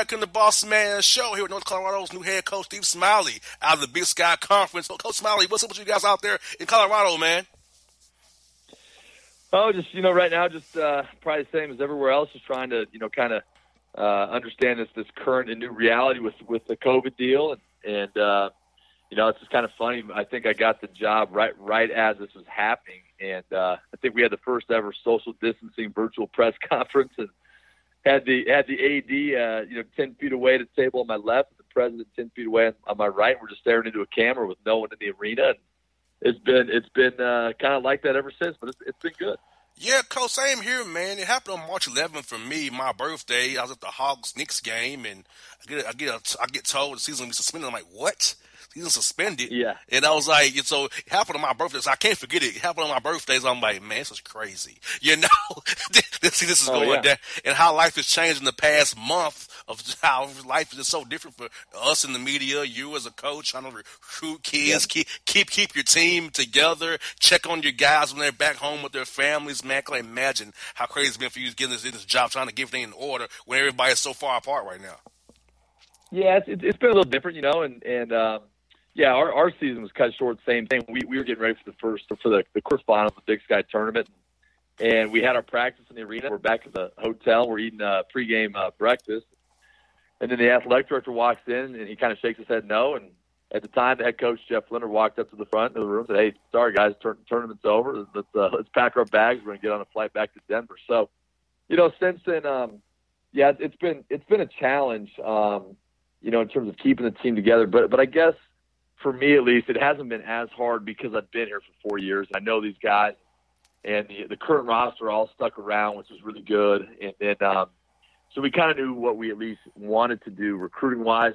back in the Boss Man Show here with North Colorado's new head coach, Steve Smiley, out of the Big Sky Conference. Coach Smiley, what's up with you guys out there in Colorado, man? Oh, just, right now, just probably the same as everywhere else, just trying to, kind of understand this current and new reality with the COVID deal. And it's just kind of funny. I think I got the job right as this was happening. And I think we had the first ever social distancing virtual press conference and had the AD, 10 feet away at the table on my left, and the president 10 feet away on my right. We're just staring into a camera with no one in the arena. And it's been kind of like that ever since, but it's been good. Yeah, Coach, same here, man. It happened on March 11th for me, my birthday. I was at the Hawks-Knicks game, and I get told the season will be suspended. I'm like, what? Season suspended? Yeah. And I was like, so it happened on my birthday, so I can't forget it. It happened on my birthday, so I'm like, man, this is crazy. This is going down. And how life has changed in the past month of how life is just so different for us in the media, you as a coach, trying to recruit kids, keep your team together, check on your guys when they're back home with their families. Man, I can imagine how crazy it's been for you getting this job, trying to get everything in order when everybody's so far apart right now. Yeah, it's been a little different, our season was cut short. Same thing. We were getting ready for the quarterfinals of the Big Sky tournament, and we had our practice in the arena. We're back at the hotel. We're eating pregame breakfast, and then the athletic director walks in and he kind of shakes his head no. And at the time, the head coach Jeff Linder walked up to the front of the room and said, "Hey, sorry guys, tournament's over. Let's pack our bags. We're gonna get on a flight back to Denver." So, since then, it's been a challenge, in terms of keeping the team together. But I guess, for me at least, it hasn't been as hard because I've been here for 4 years. I know these guys, and the current roster all stuck around, which was really good. And then, so we kind of knew what we at least wanted to do recruiting-wise.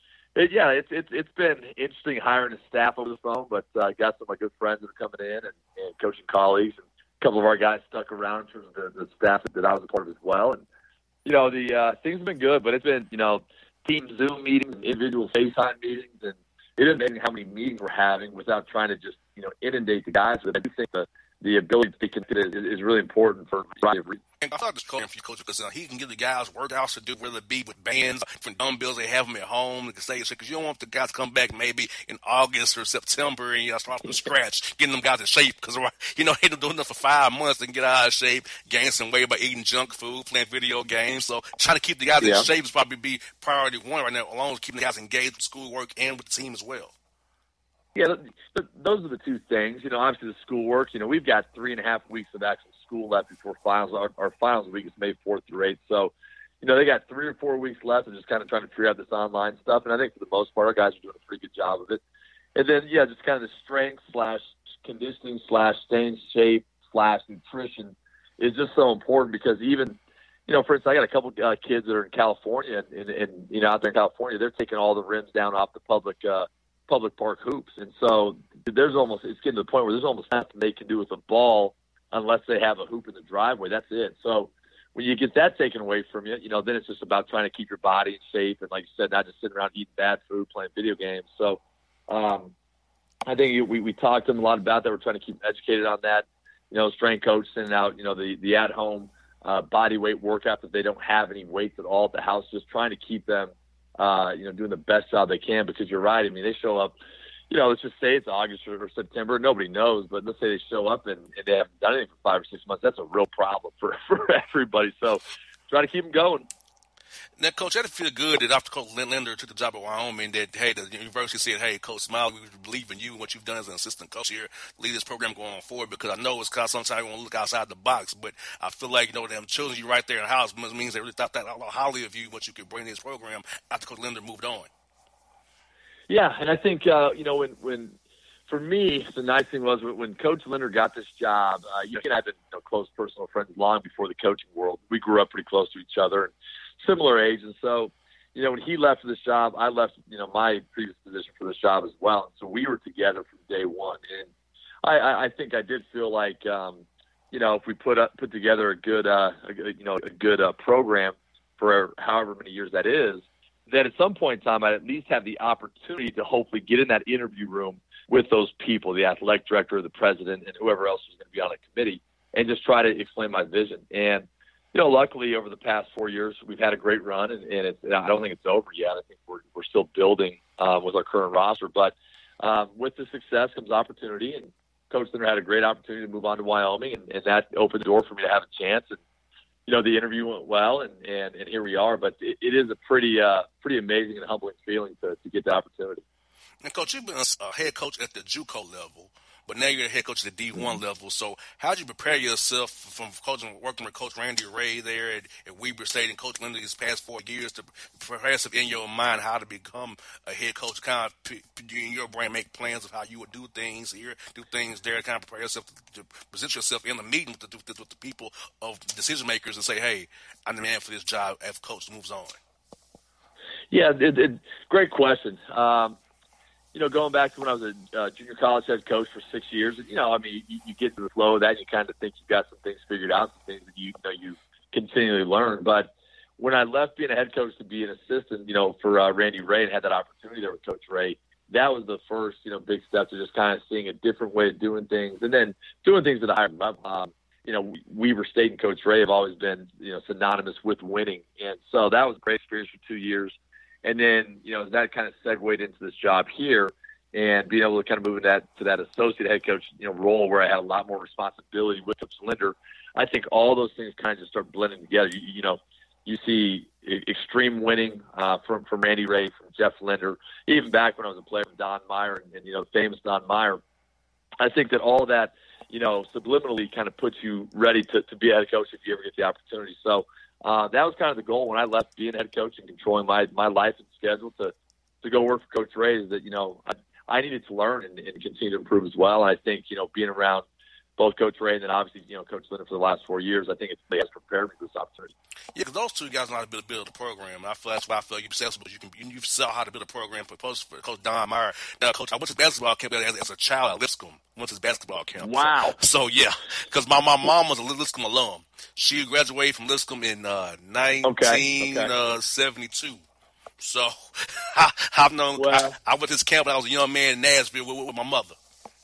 It's been interesting hiring a staff over the phone, but I got some of my good friends that are coming in and coaching colleagues, and a couple of our guys stuck around in terms of the staff that I was a part of as well. And the things have been good, but it's been team Zoom meetings, individual FaceTime meetings, and it is amazing how many meetings we're having without trying to just, inundate the guys. But I do think the ability to be connected is really important for a variety of reasons. And I thought this coach because he can give the guys workouts to do, whether it be with bands, different dumbbells they have them at home. Because you don't want the guys to come back maybe in August or September and start from scratch, getting them guys in shape. Because they been doing that for 5 months and get out of shape, gain some weight by eating junk food, playing video games. So trying to keep the guys in shape is probably be priority one right now, along with keeping the guys engaged with schoolwork and with the team as well. Yeah, those are the two things. Obviously the schoolwork. We've got 3.5 weeks of actual school left before finals. Our finals week is May 4th through 8th. So, they got 3 or 4 weeks left of just kind of trying to figure out this online stuff. And I think for the most part, our guys are doing a pretty good job of it. And then, just kind of the strength / conditioning / staying in shape / nutrition is just so important because even, for instance, I got a couple kids that are in California and out there in California, they're taking all the rims down off the public park hoops. And so it's getting to the point where there's almost nothing they can do with a ball unless they have a hoop in the driveway. That's it. So when you get that taken away from you, then it's just about trying to keep your body in shape. And like you said, not just sitting around eating bad food, playing video games. So I think we talked to them a lot about that. We're trying to keep them educated on that. Strength coach sending out, the at-home body weight workout if they don't have any weights at all at the house, just trying to keep them doing the best job they can, because you're right. I mean, they show up, let's just say it's August or September. Nobody knows, but let's say they show up and they haven't done anything for 5 or 6 months. That's a real problem for everybody. So try to keep them going. Now, Coach, I feel good that after Coach Linder took the job at Wyoming, that, hey, the university said, hey, Coach Smiley, we believe in you and what you've done as an assistant coach here, lead this program going forward, because I know it's kind of sometimes you want to look outside the box, but I feel like, them choosing you right there in the house means they really thought that highly of you, what you could bring to this program after Coach Linder moved on. Yeah, and I think, when for me, the nice thing was when Coach Linder got this job, he and I have been close personal friends long before the coaching world. We grew up pretty close to each other, and similar age. And so, when he left for this job, I left, my previous position for this job as well. So we were together from day one. And I think I did feel like, if we put together a good program for however many years that is, then at some point in time, I'd at least have the opportunity to hopefully get in that interview room with those people, the athletic director, the president, and whoever else was going to be on the committee, and just try to explain my vision. And luckily over the past 4 years, we've had a great run, and I don't think it's over yet. I think we're still building with our current roster, but with the success comes opportunity, and Coach Linder had a great opportunity to move on to Wyoming, and that opened the door for me to have a chance. And the interview went well, and here we are. But it is a pretty amazing and humbling feeling to get the opportunity. And Coach, you've been a head coach at the JUCO level, but now you're a head coach at the D1 level. So how did you prepare yourself from working with Coach Randy Ray there at Weber State and Coach Linder these past 4 years to prepare yourself in your mind how to become a head coach, kind of in your brain make plans of how you would do things here, do things there, kind of prepare yourself to present yourself in the meeting with the people of decision makers and say, hey, I'm the man for this job as coach moves on? Yeah, great question. Going back to when I was a junior college head coach for 6 years, you get to the flow of that, and you kind of think you've got some things figured out, some things that you continually learn. But when I left being a head coach to be an assistant, for Randy Ray and had that opportunity there with Coach Ray, that was the first, big step to just kind of seeing a different way of doing things, and then doing things at a higher level. Weber State and Coach Ray have always been, synonymous with winning, and so that was a great experience for 2 years. And then, that kind of segued into this job here and being able to kind of move to that associate head coach, role where I had a lot more responsibility with Coach Linder. I think all those things kind of just start blending together. You see extreme winning from Randy Ray, from Jeff Linder, even back when I was a player with Don Meyer and famous Don Meyer. I think that all that, subliminally kind of puts you ready to be a head coach if you ever get the opportunity. So, that was kind of the goal when I left being head coach and controlling my life and schedule to go work for Coach Ray, is that, I needed to learn and continue to improve as well. And I think, being around both Coach Ray and then obviously, Coach Linder for the last 4 years, I think it has prepared me for this opportunity. Yeah, because those two guys know how to build a program. And that's why I feel you saw how to build a program for Coach Don Meyer. Now, Coach, I went to basketball camp as a child at Lipscomb. Went to his basketball camp. Wow. So yeah, because my mom was a Lipscomb alum. She graduated from Lipscomb in 1972. So I've known. Well, I went to his camp when I was a young man in Nashville with my mother.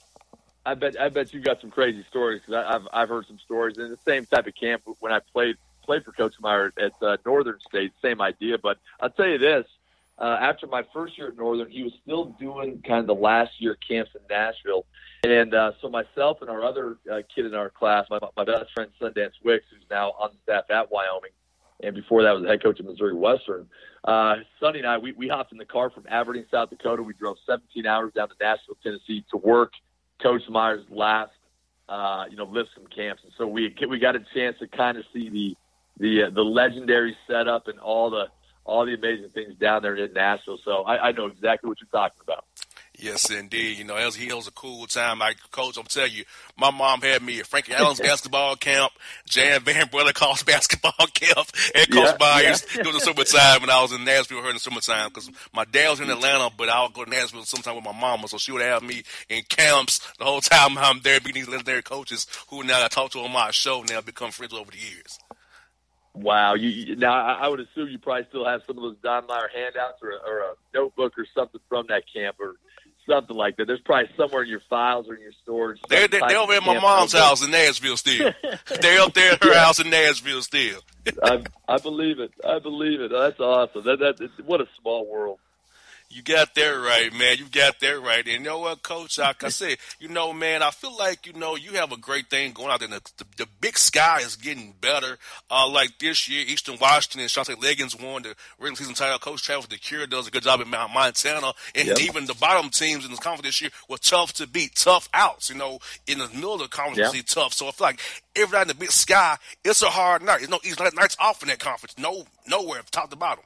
I bet you got some crazy stories, because I've heard some stories in the same type of camp when I played for Coach Meyer at Northern State. Same idea, but I'll tell you this: after my first year at Northern, he was still doing kind of the last year camps in Nashville. And so myself and our other kid in our class, my best friend Sundance Wicks, who's now on the staff at Wyoming, and before that was the head coach of Missouri Western, Sonny and I, we hopped in the car from Aberdeen, South Dakota. We drove 17 hours down to Nashville, Tennessee to work Coach Meyer's last, Lipscomb camps. And so we got a chance to kind of see the legendary setup and all the amazing things down there in Nashville. So I know exactly what you're talking about. Yes, indeed. It was a cool time. Coach, I'm telling you, my mom had me at Frankie Allen's basketball camp, Jan Van Brotherkoff's basketball camp, and Coach Myers during the summertime when I was in Nashville with her in the summertime, because my dad was in Atlanta, but I would go to Nashville sometime with my mama, so she would have me in camps the whole time I'm there meeting these legendary coaches who now I talk to on my show now become friends over the years. Wow. Now, I would assume you probably still have some of those Don Meyer handouts or a notebook or something from that camp or something like that. There's probably somewhere in your files or in your storage. They're over at my mom's house in Nashville still. They're up there at her house in Nashville still. I believe it. That's awesome. What a small world. You got that right, man. You got that right. And you know what, Coach? Like I said, man, I feel like, you have a great thing going out there. The Big Sky is getting better. Like this year, Eastern Washington and Shante Leggins won the regular season title. Coach Travis DeCure does a good job in Montana. And even the bottom teams in this conference this year were tough to beat, tough outs. In the middle of the conference, it's tough. So I feel like every night in the Big Sky, it's a hard night. There's no easy nights off in that conference. Nowhere, top to bottom.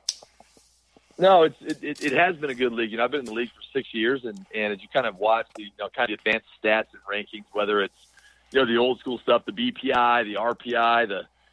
No, it has been a good league. I've been in the league for 6 years, and as you kind of watch the kind of advanced stats and rankings, whether it's the old school stuff, the BPI, the RPI,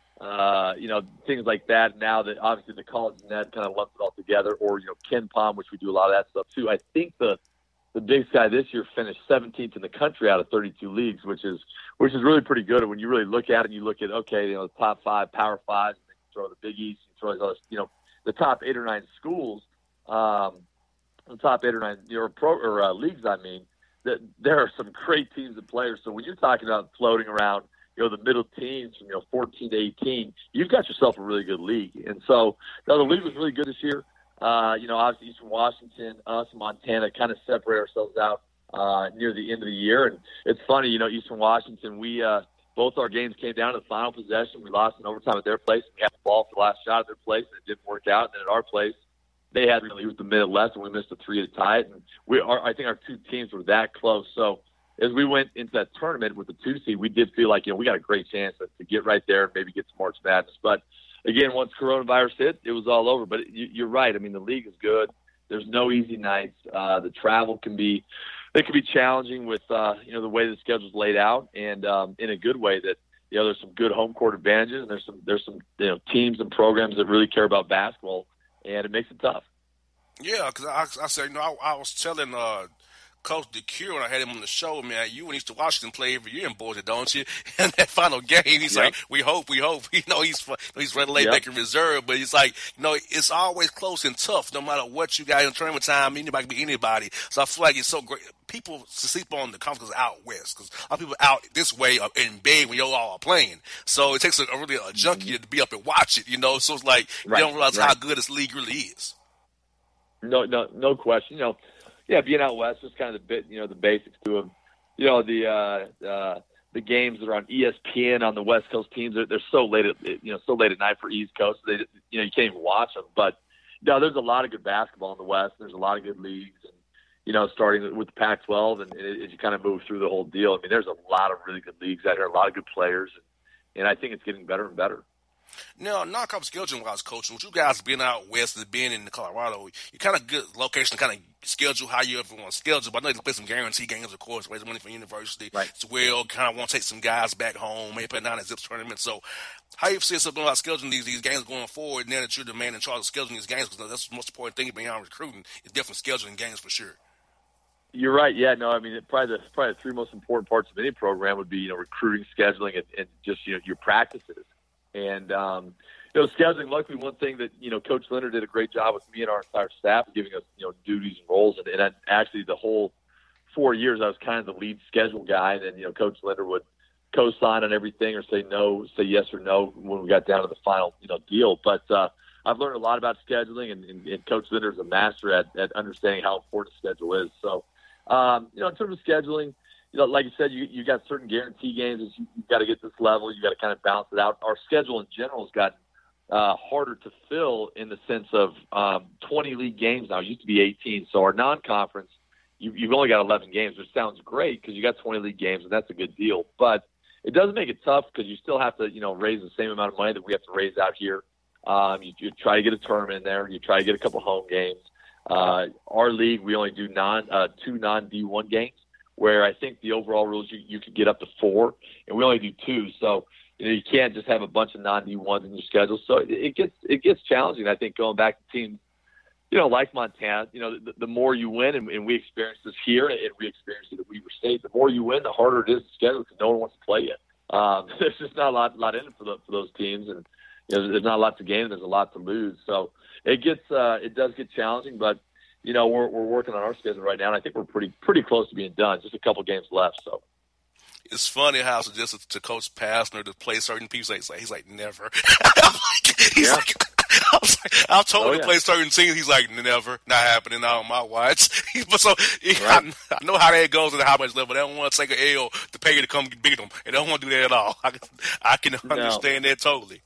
the things like that. Now that obviously the college net kind of lumps it all together, or KenPom, which we do a lot of that stuff too. I think the Big Sky this year finished 17th in the country out of 32 leagues, which is really pretty good. And when you really look at it, and you look at the top 5 Power 5s, and then you throw the Big East, you throw those, the top 8 or 9 schools, the top 8 or 9 leagues. I mean, that there are some great teams and players. So when you're talking about floating around, the middle teens from 14 to 18, you've got yourself a really good league. And so the league was really good this year. Obviously Eastern Washington, us, Montana kind of separate ourselves out near the end of the year. And it's funny, Eastern Washington, we both our games came down to the final possession. We lost in overtime at their place. We had the ball for the last shot at their place, and it didn't work out. And then at our place, they had really with the minute left, and we missed a 3 to tie it. And I think our two teams were that close. So as we went into that tournament with the 2 seed, we did feel like we got a great chance to get right there and maybe get to March Madness. But again, once coronavirus hit, it was all over. But you're right. I mean, the league is good. There's no easy nights. The travel can be challenging with the way the schedule's laid out, and in a good way that there's some good home court advantages, and there's some teams and programs that really care about basketball, and it makes it tough. Yeah, because I said I was telling Coach DeCure when I had him on the show, man, you and Eastern Washington play every year in Boise, don't you? And that final game, he's like, we hope. He's ready to lay back in reserve, but he's like, it's always close and tough, no matter what you got in tournament time. Anybody can be anybody. So I feel like it's so great. People sleep on the conference out west because a lot of people out this way are in bed when y'all all are playing. So it takes a junkie to be up and watch it, So it's like you don't realize how good this league really is. No question. Yeah, being out west is kind of the basics to them. The games that are on ESPN on the West Coast teams, they're so late at night for East Coast. You can't even watch them. But there's a lot of good basketball in the West. There's a lot of good leagues, and starting with the Pac-12, and as you kind of move through the whole deal, I mean, there's a lot of really good leagues out here, a lot of good players, and I think it's getting better and better. Now, non-conference scheduling while I was coaching, with you guys being out west and being in Colorado, you kind of good location to kind of schedule how you ever want to schedule. But I know you can play some guarantee games, of course, raise money for university as well. Kind of want to take some guys back home, maybe put down a Zips tournament. So how you see yourself about scheduling these games going forward, now that you're the man in charge of scheduling these games? Because that's the most important thing beyond recruiting is definitely scheduling games for sure. You're right. Yeah, no, I mean, probably the 3 most important parts of any program would be, recruiting, scheduling, and just, your practices. And, scheduling, luckily, one thing that, Coach Leonard did a great job with me and our entire staff of giving us, duties and roles. And actually the whole 4 years, I was kind of the lead schedule guy. And then, Coach Leonard would co-sign on everything or say yes or no when we got down to the final, deal. But I've learned a lot about scheduling, and Coach Leonard is a master at understanding how important schedule is. So, in terms of scheduling, like you said, you got certain guarantee games that you've got to get this level. You got to kind of balance it out. Our schedule in general has gotten harder to fill in the sense of 20 league games now. It used to be 18. So our non-conference, you've only got 11 games, which sounds great because you got 20 league games, and that's a good deal. But it does make it tough because you still have to, raise the same amount of money that we have to raise out here. You try to get a tournament in there. You try to get a couple home games. Our league, we only do 2 non-D1 games, where I think the overall rules you could get up to 4, and we only do 2. So you can't just have a bunch of non-D1s in your schedule. So it gets challenging. I think going back to teams, like Montana, the more you win, and we experienced this here, and we experienced it at Weber State. The more you win, the harder it is to schedule because no one wants to play you. There's just not a lot in it for those teams, and there's not a lot to gain. There's a lot to lose. So it does get challenging, but. We're working on our schedule right now, and I think we're pretty close to being done. Just a couple games left. So it's funny how I suggested to Coach Pastner to play certain people. He's like never. I told him to play certain teams. He's like never, not happening on my watch. I know how that goes at how much level. They don't want to take an L to pay you to come beat them. They don't want to do that at all. I can understand that totally.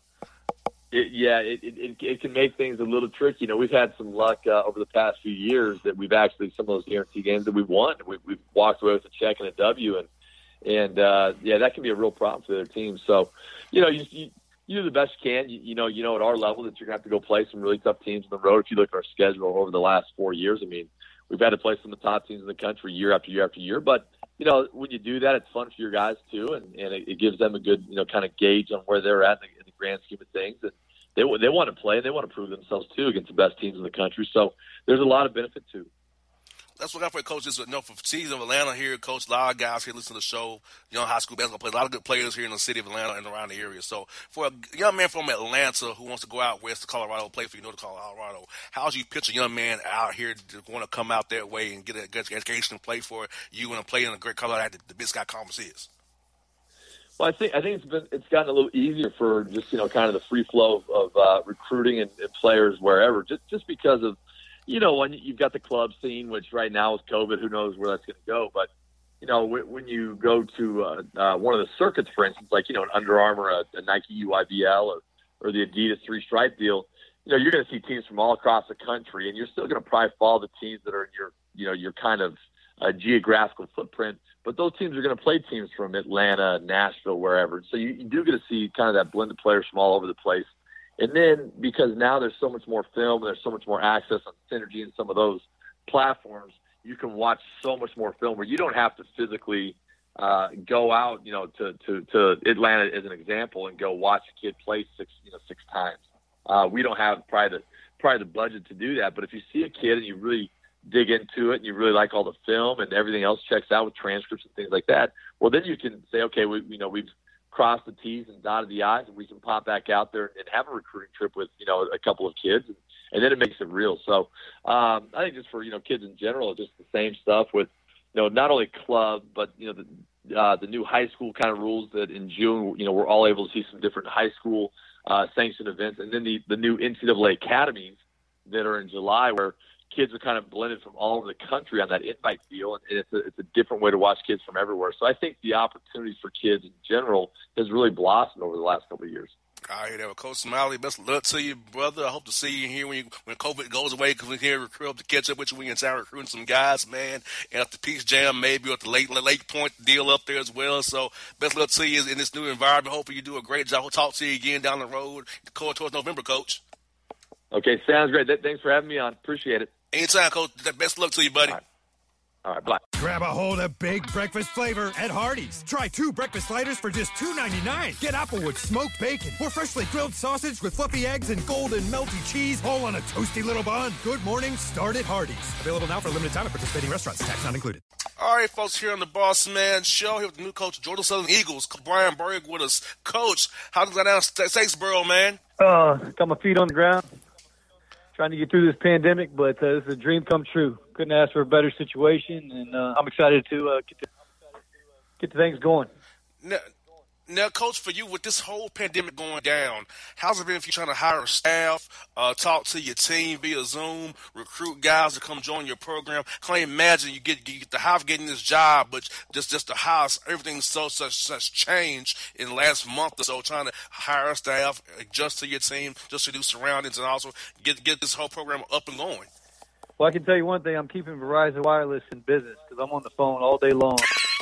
It can make things a little tricky. We've had some luck over the past few years that we've actually, some of those guarantee games that we've won, we've walked away with a check and a W, and that can be a real problem for their teams. So, you do the best you can. You know at our level that you're going to have to go play some really tough teams on the road. If you look at our schedule over the last 4 years, I mean, we've had to play some of the top teams in the country year after year after year. But, when you do that, it's fun for your guys too, and it gives them a good, kind of gauge on where they're at in the grand scheme of things. And they want to play, and they want to prove themselves too against the best teams in the country. So there's a lot of benefit too. That's what I for coaches. For cities of Atlanta here, coach, a lot of guys here listen to the show. Young high school basketball players, a lot of good players here in the city of Atlanta and around the area. So for a young man from Atlanta who wants to go out west to Colorado, play for Colorado, how do you pitch a young man out here to want to come out that way and get a good education and play for you and play in a great Colorado the Big Sky Conference is? Well, I think it's gotten a little easier for just kind of the free flow of recruiting and players wherever, just because of when you've got the club scene, which right now with COVID, who knows where that's going to go. But when you go to one of the circuits, for instance, like an Under Armour, a Nike UIBL, or the Adidas 3-stripe deal, you're going to see teams from all across the country, and you're still going to probably follow the teams that are in your kind of geographical footprint. But those teams are going to play teams from Atlanta, Nashville, wherever. So you do get to see kind of that blend of players from all over the place. And then because now there's so much more film, there's so much more access on Synergy and some of those platforms, you can watch so much more film where you don't have to physically go out, to Atlanta as an example and go watch a kid play six times. We don't have probably the budget to do that. But if you see a kid and you really dig into it and you really like all the film and everything else checks out with transcripts and things like that, well, then you can say, okay, we've crossed the T's and dotted the I's, and we can pop back out there and have a recruiting trip with, a couple of kids, and then it makes it real. So I think just for, kids in general, just the same stuff with, not only club, but, the new high school kind of rules that in June, we're all able to see some different high school sanctioned events, and then the new NCAA academies that are in July where kids are kind of blended from all over the country on that invite deal, and it's a different way to watch kids from everywhere. So I think the opportunities for kids in general has really blossomed over the last couple of years. I hear that. Well, Coach Smiley, best of luck to you, brother. I hope to see you here when COVID goes away, because we're here to catch up with you. We can start recruiting some guys, man. And at the Peach Jam, maybe at the Lake Point deal up there as well. So best of luck to you in this new environment. Hopefully you do a great job. We'll talk to you again down the road towards November, Coach. Okay, sounds great. Thanks for having me on. Appreciate it. Anytime, Coach. Best of luck to you, buddy. All right, bye. Grab a hold of big breakfast flavor at Hardee's. Try 2 breakfast sliders for just $2.99. Get Applewood smoked bacon or freshly grilled sausage with fluffy eggs and golden melty cheese, all on a toasty little bun. Good morning, start at Hardee's. Available now for a limited time at participating restaurants. Tax not included. All right, folks, here on the Boss Man Show, here with the new coach, Georgia Southern Eagles, Brian Berg with us. Coach, how's it go down Statesboro, man? Got my feet on the ground. Trying to get through this pandemic, but this is a dream come true. Couldn't ask for a better situation, and I'm excited to get the things going. Now, Coach, for you, with this whole pandemic going down, how's it been for you trying to hire staff, talk to your team via Zoom, recruit guys to come join your program? I can't imagine you get the how of getting this job, but just the how everything's such change in the last month or so, trying to hire staff, adjust to your team, just to do surroundings, and also get this whole program up and going. Well, I can tell you one thing. I'm keeping Verizon Wireless in business because I'm on the phone all day long.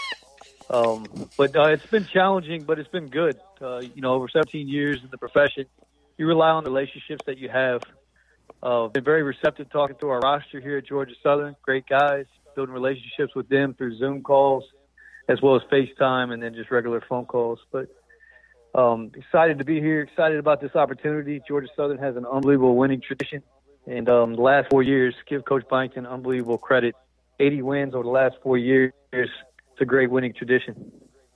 But it's been challenging, but it's been good. Over 17 years in the profession, you rely on the relationships that you have. Been very receptive talking to our roster here at Georgia Southern. Great guys, building relationships with them through Zoom calls, as well as FaceTime, and then just regular phone calls. But excited to be here, excited about this opportunity. Georgia Southern has an unbelievable winning tradition. And the last 4 years, give Coach Byington unbelievable credit. 80 wins over the last 4 years. It's a great winning tradition.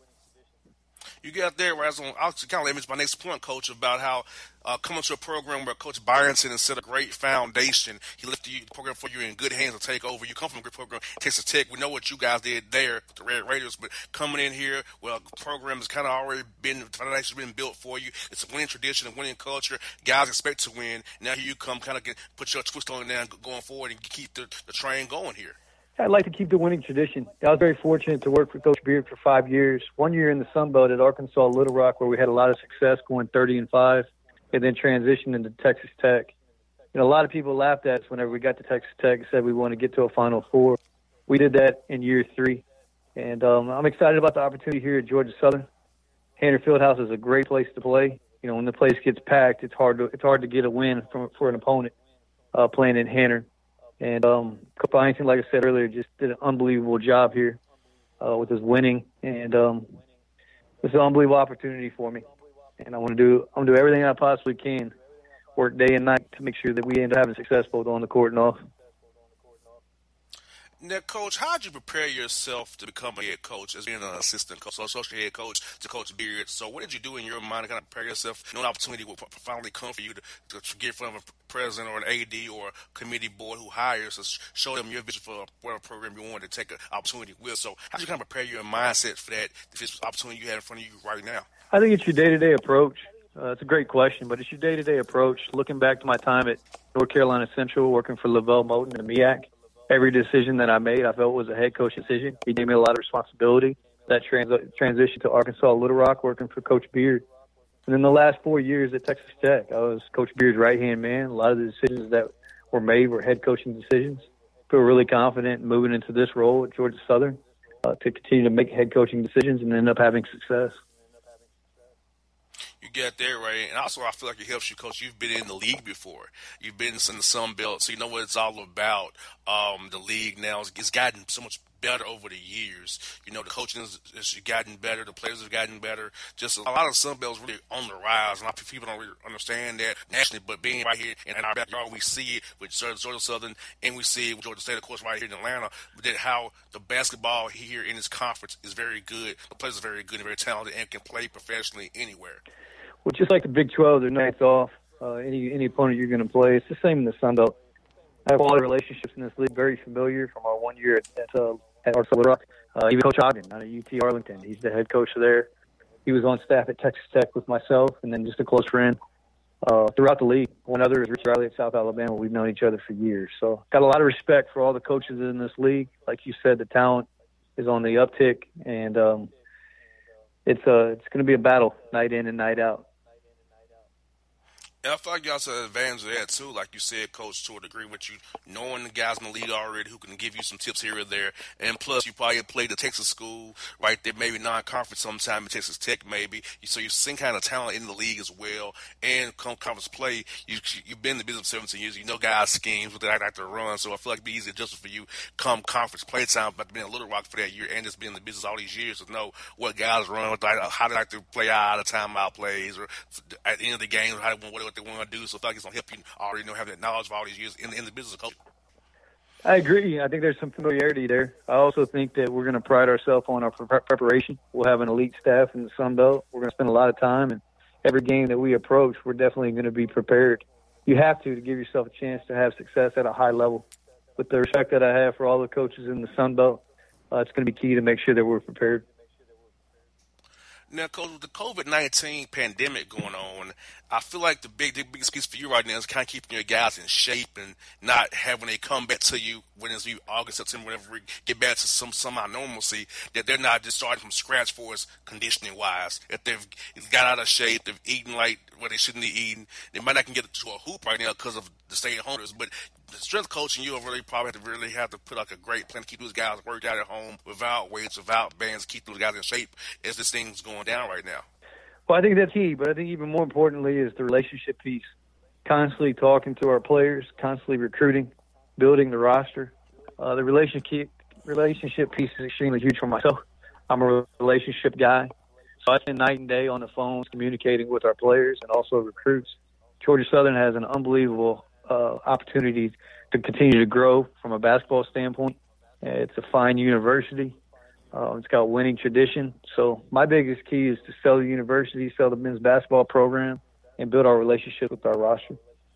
You get there where I'll kind of image my next point, Coach, about how coming to a program where Coach Byington has set a great foundation. He left the program for you in good hands to take over. You come from a great program, Texas Tech. We know what you guys did there, the Red Raiders, but coming in here, well, the program has kind of already been, the foundation has been built for you. It's a winning tradition, a winning culture. Guys expect to win. Now here you come, kind of put your twist on it now going forward and keep the train going here. I'd like to keep the winning tradition. I was very fortunate to work for Coach Beard for 5 years. 1 year in the Sun Belt at Arkansas Little Rock, where we had a lot of success going 30-5, and then transitioned into Texas Tech. A lot of people laughed at us whenever we got to Texas Tech and said we want to get to a Final Four. We did that in year 3. And I'm excited about the opportunity here at Georgia Southern. Hanner Fieldhouse is a great place to play. When the place gets packed, it's hard to get a win for an opponent playing in Hanner. And Coach Byington, like I said earlier, just did an unbelievable job here with his winning. And it's an unbelievable opportunity for me. And I'm gonna do everything I possibly can, work day and night to make sure that we end up having success both on the court and off. Now, Coach, how did you prepare yourself to become a head coach as being an assistant coach, so associate head coach to Coach Beard? So what did you do in your mind to kind of prepare yourself? No opportunity will finally come for you to get in front of a president or an AD or committee board who hires to show them your vision for whatever program you want to take an opportunity with. So how did you kind of prepare your mindset for that this opportunity you have in front of you right now? I think it's your day-to-day approach. It's a great question, but it's your day-to-day approach. Looking back to my time at North Carolina Central, working for Lavelle Moton and MEAC, every decision that I made, I felt was a head coach decision. He gave me a lot of responsibility. That transition to Arkansas Little Rock, working for Coach Beard. And then the last 4 years at Texas Tech, I was Coach Beard's right-hand man. A lot of the decisions that were made were head coaching decisions. I feel really confident moving into this role at Georgia Southern to continue to make head coaching decisions and end up having success. You get there, right? And also, I feel like it helps you, Coach. You've been in the league before. You've been in the Sun Belt, so you know what it's all about. The league now it's gotten so much better over the years. You know, the coaching has gotten better. The players have gotten better. Just a lot of Sun Belt's really on the rise. A lot of people don't really understand that nationally, but being right here in our backyard, we see it with Georgia Southern, and we see it with Georgia State, of course, right here in Atlanta, that how the basketball here in this conference is very good. The players are very good and very talented and can play professionally anywhere. Well, just like the Big 12, their nights off, any opponent you're going to play, it's the same in the Sun Belt. I have a lot of relationships in this league, very familiar from our 1 year at Arkansas Little Rock. Even Coach Ogden out of UT Arlington, he's the head coach there. He was on staff at Texas Tech with myself, and then just a close friend throughout the league. One other is Rich Riley at South Alabama. We've known each other for years. So got a lot of respect for all the coaches in this league. Like you said, the talent is on the uptick, and it's going to be a battle night in and night out. And I feel like y'all have an advantage of that, too. Like you said, Coach, to a degree, with you knowing the guys in the league already who can give you some tips here or there. And plus, you probably played the Texas school, right? There maybe non-conference sometime in Texas Tech, maybe. So you've seen kind of talent in the league as well. And come conference play, you've been in the business for 17 years. You know guys' schemes, what they like to run. So I feel like it'd be easy just for you come conference play time, but being a Little Rock for that year and just being in the business all these years to know what guys run, how they like to play out of timeout plays, or at the end of the game, what they want to do. So I feel like it's going to help you already have that knowledge of all these years in the business of coaching. I agree. I think there's some familiarity there. I also think that we're going to pride ourselves on our preparation. We'll have an elite staff in the Sun Belt. We're going to spend a lot of time, and every game that we approach, we're definitely going to be prepared. You have to give yourself a chance to have success at a high level. With the respect that I have for all the coaches in the Sun Belt, it's going to be key to make sure that we're prepared. Now, Coach, with the COVID-19 pandemic going on, I feel like the biggest piece for you right now is kind of keeping your guys in shape and not having a come back to you when it's August, September, whenever we get back to some normalcy, that they're not just starting from scratch for us conditioning-wise. If they've got out of shape, they've eaten like what they shouldn't be eating, they might not can get to a hoop right now because of the stay-at-homers, but the strength coaching, you'll really probably have to put like a great plan to keep those guys worked out at home without weights, without bands, keep those guys in shape as this thing's going down right now. Well, I think that's key, but I think even more importantly is the relationship piece. Constantly talking to our players, constantly recruiting, building the roster. The relationship piece is extremely huge for myself. I'm a relationship guy, so I spend night and day on the phones communicating with our players and also recruits. Georgia Southern has an unbelievable opportunity to continue to grow from a basketball standpoint. It's a fine university. It's got a winning tradition. So my biggest key is to sell the university, sell the men's basketball program, and build our relationship with our roster.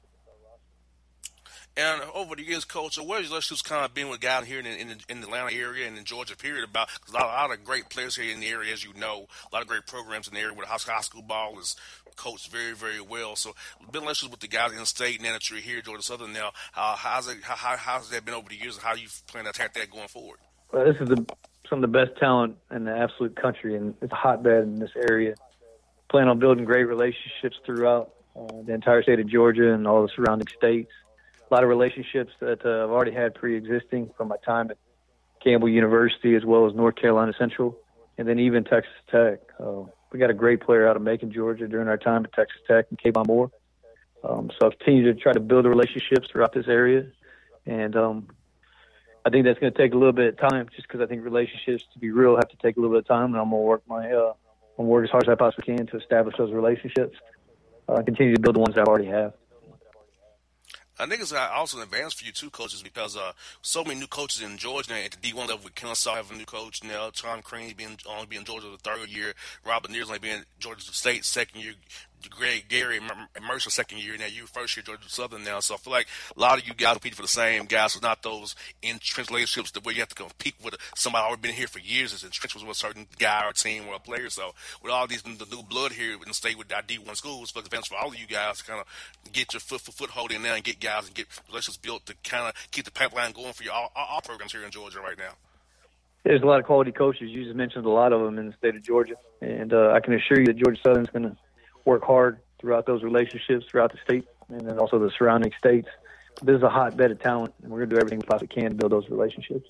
And over the years, Coach, so where's your relationships kind of been with guys here in the Atlanta area and in Georgia, period, about cause a lot of great players here in the area, as you know, a lot of great programs in the area where high school ball is coached very, very well. So been relationships with the guys in the state, now that you're here at Georgia Southern now, how's that been over the years, and how do you plan to attack that going forward? Well, this is some of the best talent in the absolute country, and it's a hotbed in this area. Plan on building great relationships throughout the entire state of Georgia and all the surrounding states. A lot of relationships that I've already had pre-existing from my time at Campbell University as well as North Carolina Central, and then even Texas Tech. We got a great player out of Macon, Georgia during our time at Texas Tech, and Kayvon Moore. So I've continued to try to build the relationships throughout this area, and I think that's going to take a little bit of time, just because I think relationships, to be real, have to take a little bit of time, and I'm going to work as hard as I possibly can to establish those relationships, continue to build the ones that I already have. I think it's also an advantage for you too, coaches, because so many new coaches in Georgia now at the D1 level. With Kennesaw having a new coach now, Tom Crean only being Georgia the third year, Robert Neers only being Georgia State second year, Gary Mercer second year. Now you first year Georgia Southern now. So I feel like a lot of you guys compete for the same guys. So it's not those entrenched relationships where you have to compete with somebody already been here for years. It's entrenched with a certain guy or team or a player. So with all these the new blood here in the state with our D1 schools, for advantage for all of you guys to kind of get your foothold in there and get guys and get relationships built to kind of keep the pipeline going for all programs here in Georgia right now. There's a lot of quality coaches. You just mentioned a lot of them in the state of Georgia, and I can assure you that Georgia Southern's going to work hard throughout those relationships throughout the state and then also the surrounding states. This is a hotbed of talent, and we're going to do everything we possibly can to build those relationships.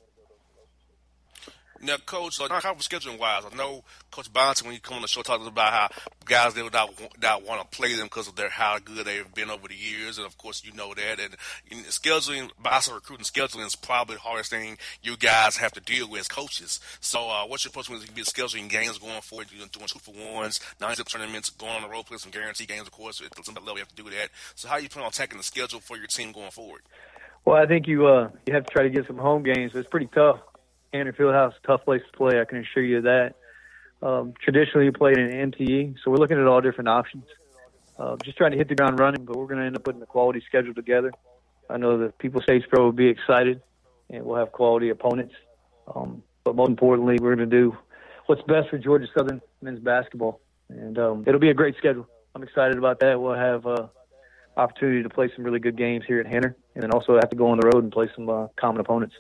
Now, Coach, conference scheduling-wise, I know Coach Bonson, when you come on the show, talks about how guys they would not want to play them because of how good they've been over the years, and of course you know that. And scheduling, also recruiting scheduling is probably the hardest thing you guys have to deal with as coaches. So, what's your approach when you be scheduling games going forward? You're doing 2-for-1s, 9-zip tournaments, going on the road, play some guarantee games, of course. At some level, you have to do that. So, how you plan on attacking the schedule for your team going forward? Well, I think you have to try to get some home games. It's pretty tough. Cantor Fieldhouse, tough place to play, I can assure you that. Traditionally, you played in MTE, so we're looking at all different options. Just trying to hit the ground running, but we're going to end up putting a quality schedule together. I know the People's States Pro will be excited, and we'll have quality opponents. But most importantly, we're going to do what's best for Georgia Southern men's basketball. And it'll be a great schedule. I'm excited about that. We'll have opportunity to play some really good games here at Hanner, and then also have to go on the road and play some common opponents.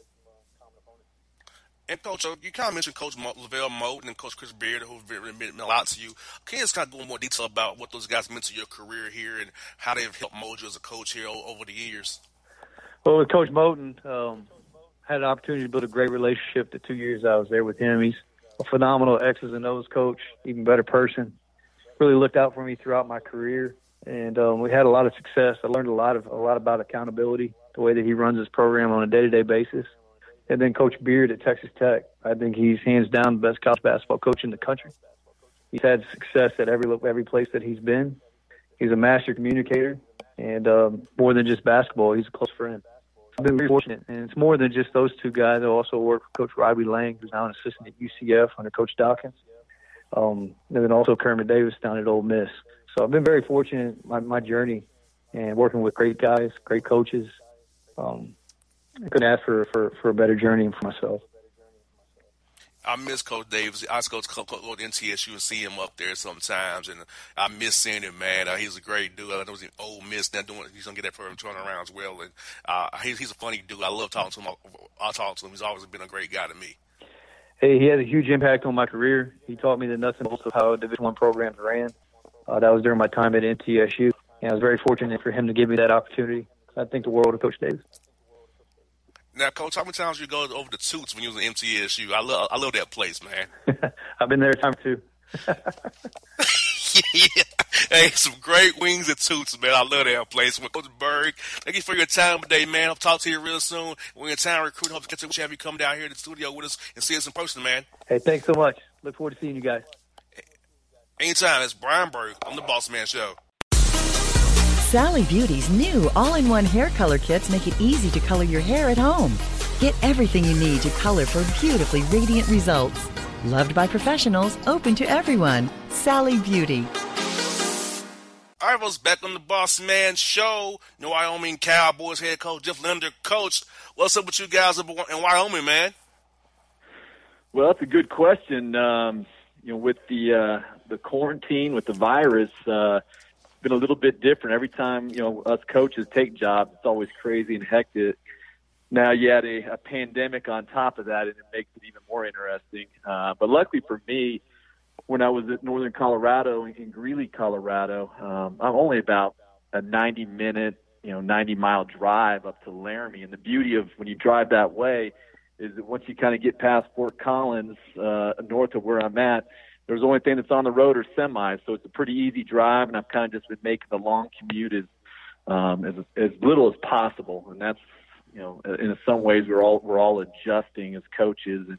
And, Coach, you kind of mentioned Coach Lavelle Moat and Coach Chris Beard, who meant a lot to you. Can you just kind of go into more detail about what those guys meant to your career here and how they've helped mold you as a coach here over the years? Well, with Coach Moten, had an opportunity to build a great relationship the 2 years I was there with him. He's a phenomenal X's and O's coach, even better person. Really looked out for me throughout my career, and we had a lot of success. I learned a lot about accountability, the way that he runs his program on a day-to-day basis. And then Coach Beard at Texas Tech. I think he's hands down the best college basketball coach in the country. He's had success at every place that he's been. He's a master communicator, and more than just basketball, he's a close friend. I've been very fortunate, and it's more than just those two guys. I also work with Coach Robbie Lang, who's now an assistant at UCF under Coach Dawkins, and then also Kermit Davis down at Ole Miss. So I've been very fortunate in my journey and working with great guys, great coaches. I couldn't ask for a better journey for myself. I miss Coach Davis. I used to go to NTSU and see him up there sometimes, and I miss seeing him, man. He's a great dude. I know he's an Ole Miss now he's going to get that program turning around as well. And he's a funny dude. I love talking to him. I talk to him. He's always been a great guy to me. Hey, he had a huge impact on my career. He taught me the nuts and bolts of how Division I programs ran. That was during my time at NTSU, and I was very fortunate for him to give me that opportunity. I think the world of Coach Davis. Now, Coach, how many times you go over to Toots when you was in MTSU? I love that place, man. I've been there a time too. Yeah. Hey, some great wings at Toots, man. I love that place. Coach Berg, thank you for your time today, man. I'll talk to you real soon. We're in town recruiting. Hope to have you come down here to the studio with us and see us in person, man. Hey, thanks so much. Look forward to seeing you guys. Anytime. It's Brian Berg on the Boss Man Show. Sally Beauty's new all-in-one hair color kits make it easy to color your hair at home. Get everything you need to color for beautifully radiant results. Loved by professionals, open to everyone. Sally Beauty. All right, folks, back on the Boss Man Show. The Wyoming Cowboys head coach Jeff Linder. Coach, what's up with you guys in Wyoming, man? Well, that's a good question. With the quarantine, with the virus, been a little bit different. Every time, us coaches take jobs, it's always crazy and hectic. Now you add a pandemic on top of that, and it makes it even more interesting. But luckily for me, when I was at Northern Colorado, in Greeley, Colorado, I'm only about a 90-minute, 90-mile drive up to Laramie. And the beauty of when you drive that way is that once you kind of get past Fort Collins, north of where I'm at, there's the only thing that's on the road are semis, so it's a pretty easy drive, and I've kind of just been making the long commute as little as possible. And that's, in some ways we're all adjusting as coaches and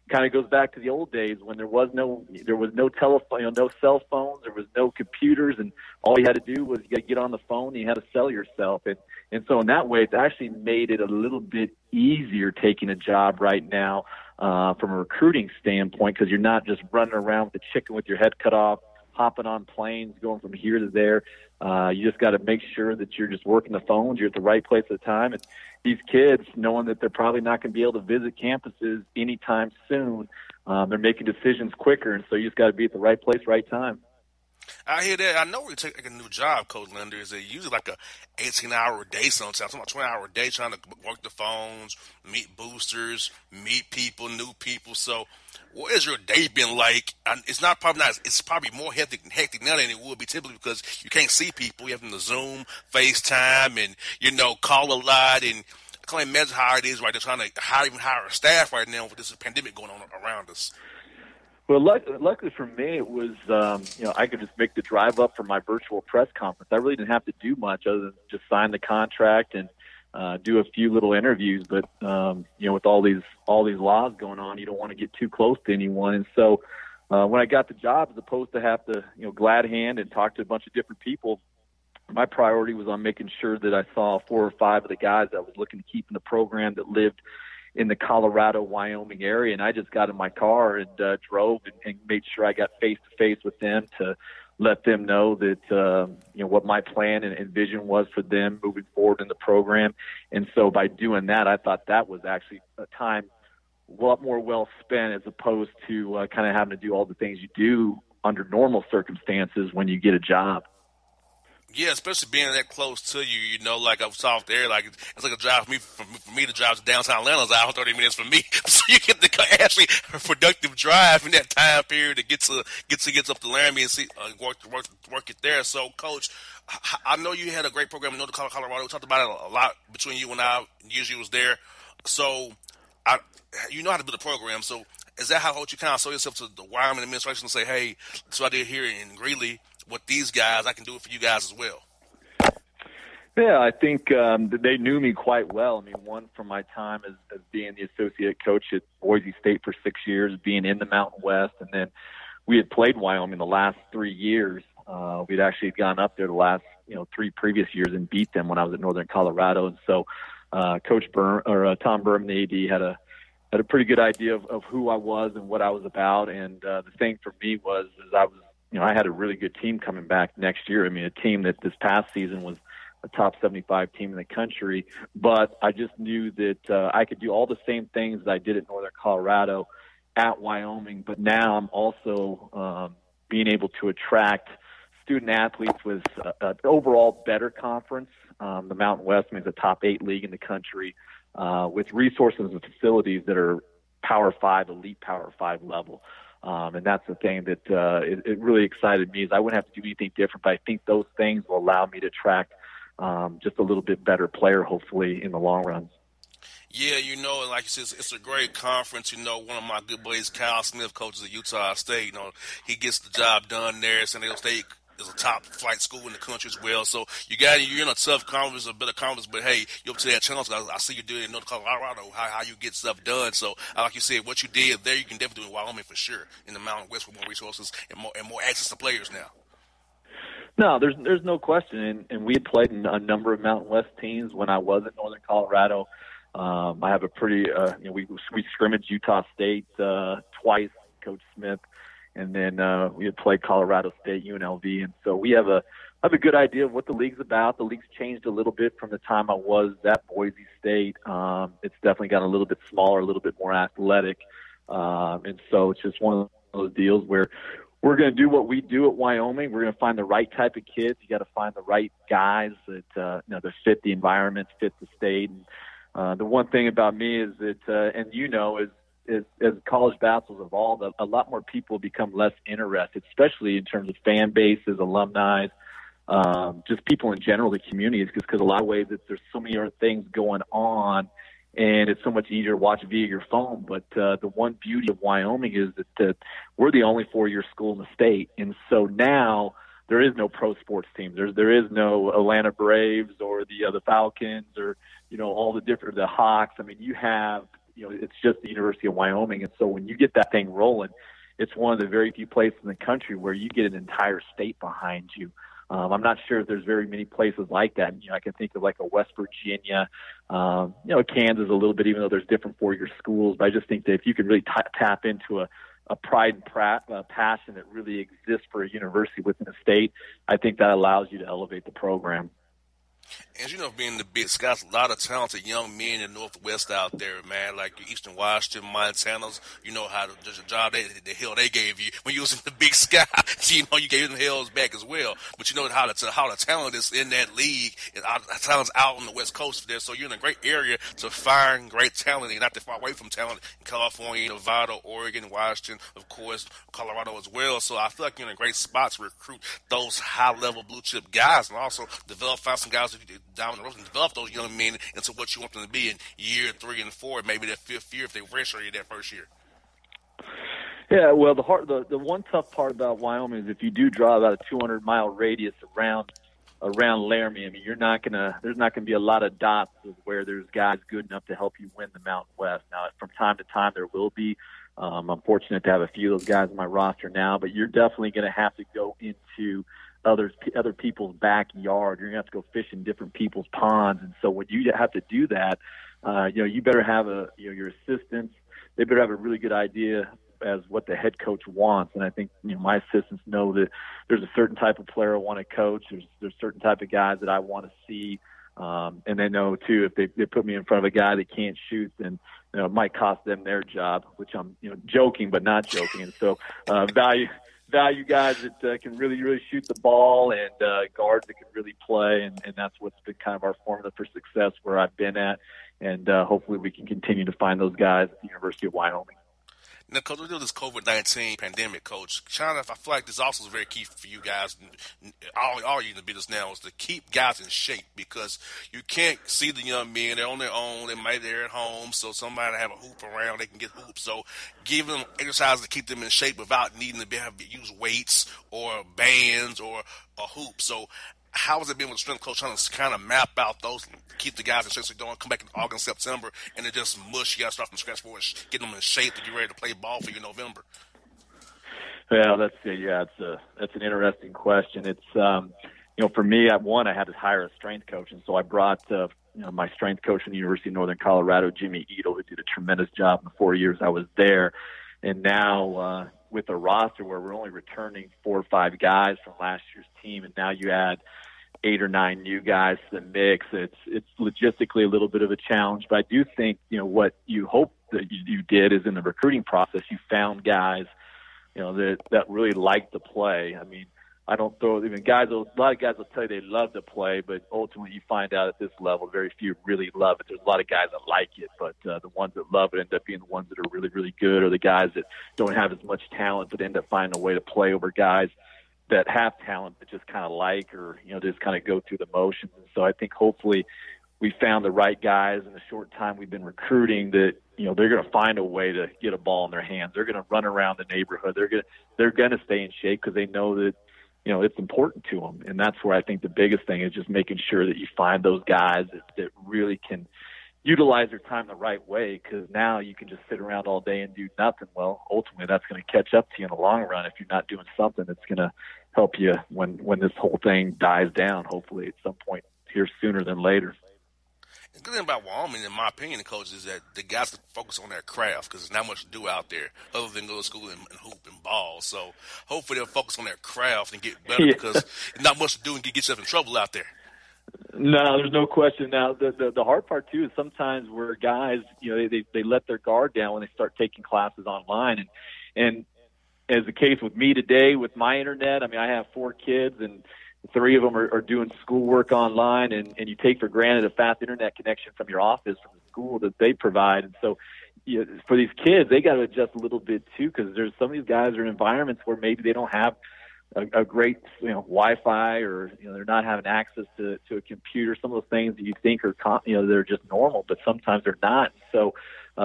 kind of goes back to the old days when there was no telephone, no cell phones, there was no computers, and all you had to do was you got to get on the phone and you had to sell yourself. And so in that way, it's actually made it a little bit easier taking a job right now from a recruiting standpoint, because you're not just running around with a chicken with your head cut off, hopping on planes, going from here to there. You just got to make sure that you're just working the phones, you're at the right place at the time. And these kids, knowing that they're probably not going to be able to visit campuses anytime soon, they're making decisions quicker. And so you just got to be at the right place, right time. I hear that. I know when you take a new job, Coach Linder, is usually like a 18-hour day sometimes. I'm about 20-hour day trying to work the phones, meet boosters, meet people, new people. So what has your day been like? It's probably more hectic now than it would be typically, because you can't see people. You have to Zoom, FaceTime, and, call a lot. And I can't imagine how it is right. They're trying to hire a staff right now with this pandemic going on around us. Well, luckily for me, it was, I could just make the drive up for my virtual press conference. I really didn't have to do much other than just sign the contract and do a few little interviews. But, with all these laws going on, you don't want to get too close to anyone. And so when I got the job, as opposed to have to, glad hand and talk to a bunch of different people, my priority was on making sure that I saw 4 or 5 of the guys that I was looking to keep in the program that lived in the Colorado, Wyoming area. And I just got in my car and drove and made sure I got face-to-face with them to let them know that, what my plan and vision was for them moving forward in the program. And so by doing that, I thought that was actually a time a lot more well spent, as opposed to kind of having to do all the things you do under normal circumstances when you get a job. Yeah, especially being that close to you, like I was off there, like it's like a drive for me to drive to downtown Atlanta is hour 30 minutes for me. So you get to actually a productive drive in that time period to get up to Laramie and see work it there. So, Coach, I know you had a great program in Northern Colorado. We talked about it a lot between you and I. Years you was there, so you know how to build a program. So is that how you kind of saw yourself to the Wyoming administration and say, hey, so I did here in Greeley with these guys, I can do it for you guys as well? Yeah, I think they knew me quite well. I mean, one, from my time as being the associate coach at Boise State for 6 years, being in the Mountain West, and then we had played Wyoming the last 3 years. We'd actually gone up there the last 3 previous years and beat them when I was at Northern Colorado. And so Coach Tom Berman, the AD, had a pretty good idea of who I was and what I was about. And the thing for me was I had a really good team coming back next year. I mean, a team that this past season was a top 75 team in the country, but I just knew that I could do all the same things that I did at Northern Colorado at Wyoming, but now I'm also being able to attract student athletes with an overall better conference. The Mountain West means a top 8 league in the country with resources and facilities that are Power 5, elite Power 5 level. And that's the thing that it really excited me, is I wouldn't have to do anything different, but I think those things will allow me to attract just a little bit better player, hopefully, in the long run. Yeah, like you said, it's a great conference. One of my good buddies, Kyle Smith, coaches at Utah State. He gets the job done there. San Diego State is a top flight school in the country as well. So you're in a tough conference, a better conference, but hey, you're up to that challenge. I see you do it in North Colorado, how you get stuff done. So like you said, what you did there, you can definitely do in Wyoming for sure, in the Mountain West with more resources and more access to players now. No, there's no question. And we had played in a number of Mountain West teams when I was at Northern Colorado. I have a pretty, we scrimmaged Utah State twice, Coach Smith. And then we had played Colorado State, UNLV, and so we have a good idea of what the league's about. The league's changed a little bit from the time I was at Boise State. It's definitely gotten a little bit smaller, a little bit more athletic, and so it's just one of those deals where we're going to do what we do at Wyoming. We're going to find the right type of kids. You got to find the right guys that that fit the environment, fit the state. And the one thing about me is that, as college basketball's evolved, a lot more people become less interested, especially in terms of fan bases, alumni, just people in general, the communities, because a lot of ways there's so many other things going on, and it's so much easier to watch via your phone. But the one beauty of Wyoming is that we're the only 4-year school in the state, and so now there is no pro sports team. There is no Atlanta Braves or the Falcons or all the different, the Hawks. I mean, you have it's just the University of Wyoming. And so when you get that thing rolling, it's one of the very few places in the country where you get an entire state behind you. I'm not sure if there's very many places like that. I can think of like a West Virginia, Kansas a little bit, even though there's different four-year schools. But I just think that if you could really tap into a pride and passion that really exists for a university within a state, I think that allows you to elevate the program. And, being the Big Sky's a lot of talented young men in the Northwest out there, man, like Eastern Washington, Montanas, how the job the hell they gave you when you was in the Big Sky. So, you gave them hells back as well. But how the talent is in that league, and the talent's out on the West Coast there. So you're in a great area to find great talent, and not too far away from talent in California, Nevada, Oregon, Washington, of course, Colorado as well. So I feel like you're in a great spot to recruit those high-level blue-chip guys, and also find some guys down the road and develop those young men into what you want them to be in year 3 and 4, maybe their 5th year if they redshirt that first year. Yeah, well, the one tough part about Wyoming is if you do draw about a 200-mile radius around Laramie, there's not gonna be a lot of dots of where there's guys good enough to help you win the Mountain West. Now, from time to time, there will be. I'm fortunate to have a few of those guys in my roster now, but you're definitely going to have to go into other people's backyard. You're going to have to go fish in different people's ponds. And so when you have to do that, you better have your assistants, they better have a really good idea as what the head coach wants. And I think, my assistants know that there's a certain type of player I want to coach. There's certain type of guys that I want to see. And they know too, if they put me in front of a guy that can't shoot, then, it might cost them their job, which I'm, joking, but not joking. And so, value guys that can really, really shoot the ball, and guards that can really play, and that's what's been kind of our formula for success where I've been at, and hopefully we can continue to find those guys at the University of Wyoming. Now, Coach, we do this COVID-19 pandemic, Coach. China, I feel like this also is very key for you guys, all you in the business now, is to keep guys in shape, because you can't see the young men. They're on their own. They're at home, so somebody have a hoop around. They can get hoops. So give them exercises to keep them in shape without needing to have to use weights or bands or a hoop. So how has it been with the strength coach trying to kind of map out those, keep the guys in shape so they don't come back in August, September, and it just mush? You got to start from scratch for it, get them in shape to get ready to play ball for you in November. Well, that's an interesting question. It's for me, I had to hire a strength coach, and so I brought my strength coach from the University of Northern Colorado, Jimmy Edel, who did a tremendous job in the 4 years I was there. And now with a roster where we're only returning 4 or 5 guys from last year's team, and now you add 8 or 9 new guys to the mix, it's logistically a little bit of a challenge. But I do think, what you hope that you did is in the recruiting process, you found guys, that really like to play. I don't throw even guys. A lot of guys will tell you they love to play, but ultimately you find out at this level, very few really love it. There's a lot of guys that like it, but the ones that love it end up being the ones that are really, really good, or the guys that don't have as much talent but end up finding a way to play over guys that have talent but just kind of like, or just kind of go through the motions. And so I think hopefully we found the right guys in the short time we've been recruiting that they're going to find a way to get a ball in their hands. They're going to run around the neighborhood. They're going to stay in shape because they know that it's important to them. And that's where I think the biggest thing is just making sure that you find those guys that really can utilize their time the right way, because now you can just sit around all day and do nothing. Well, ultimately that's going to catch up to you in the long run if you're not doing something that's going to help you when this whole thing dies down, hopefully at some point here sooner than later. The good thing about Wyoming, in my opinion, Coach, is that the guys can focus on their craft, because there's not much to do out there other than go to school and hoop and ball. So hopefully they'll focus on their craft and get better, because there's not much to do and get yourself in trouble out there. No, there's no question. Now, the hard part, too, is sometimes where guys, they let their guard down when they start taking classes online. And as the case with me today with my internet, I have 4 kids, and 3 of them are doing schoolwork online, and you take for granted a fast internet connection from your office, from the school that they provide. And so for these kids, they got to adjust a little bit too, because there's some of these guys are in environments where maybe they don't have a great Wi-Fi, or they're not having access to a computer. Some of those things that you think are they're just normal, but sometimes they're not. So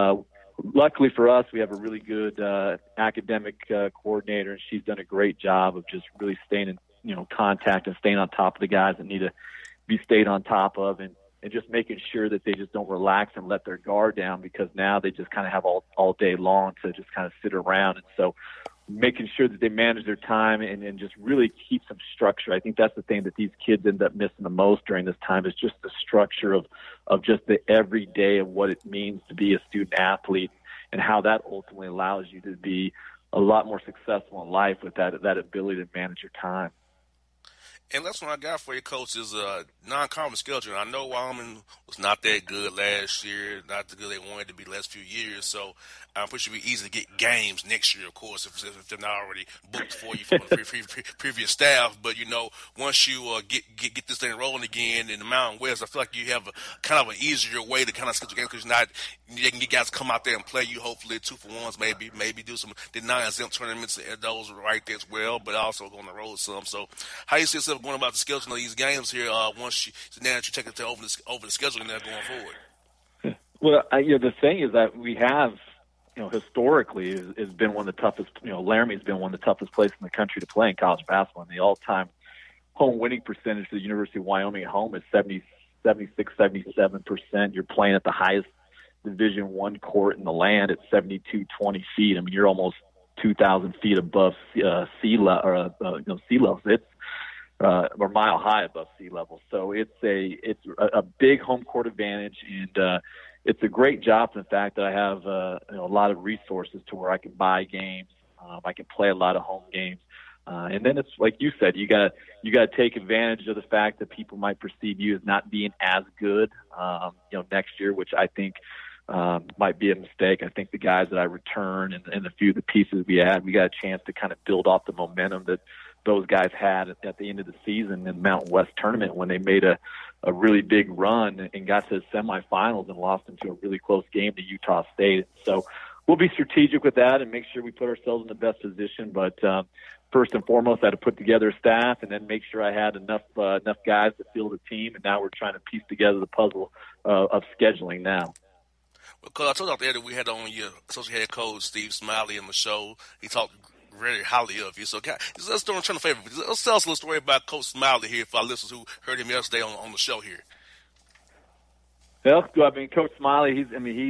luckily for us, we have a really good academic coordinator, and she's done a great job of just really staying in contact and staying on top of the guys that need to be stayed on top of. And and just making sure that they just don't relax and let their guard down, because now they just kind of have all day long to just kind of sit around. And so making sure that they manage their time and just really keep some structure. I think that's the thing that these kids end up missing the most during this time, is just the structure of just the everyday of what it means to be a student athlete, and how that ultimately allows you to be a lot more successful in life with that ability to manage your time. And that's what I got for you, Coach, is non-conference schedule. I know Wyoming was not that good last year, not the good they wanted to be the last few years. So I'm pretty sure it'll be easy to get games next year, of course, if they're not already booked for you from the previous staff. But, once you get this thing rolling again in the Mountain West, I feel like you have kind of an easier way to kind of schedule games, because you can get guys to come out there and play you, hopefully 2-for-1s, maybe do some the non-exempt tournaments, those right there as well, but also go on the road some. So how do you see yourself going about the scheduling of these now that you take it over the scheduling there going forward? Well, the thing is that we have, historically has been one of the toughest, Laramie's been one of the toughest places in the country to play in college basketball. And the all-time home winning percentage for the University of Wyoming at home is 76, 77%. You're playing at the highest Division I court in the land at 72-20 feet. I mean, you're almost 2,000 feet above sea level. It's or mile high above sea level. So it's a big home court advantage, and it's a great job in the fact that I have a lot of resources to where I can buy games, I can play a lot of home games, and then it's like you said, you got to take advantage of the fact that people might perceive you as not being as good, next year, which I think might be a mistake. I think the guys that I return and the few of the pieces we got a chance to kind of build off the momentum that those guys had at the end of the season in the Mountain West tournament, when they made a really big run and got to the semifinals and lost into a really close game to Utah State. So we'll be strategic with that and make sure we put ourselves in the best position. But first and foremost, I had to put together a staff and then make sure I had enough guys to field a team. And now we're trying to piece together the puzzle of scheduling now. Because I told you out there that we had on your associate head coach, Steve Smiley, on the show. He talked very highly of you. So let's do a favor. Let's tell us a little story about Coach Smiley here for our listeners who heard him yesterday on the show here. Well, I mean, Coach Smiley,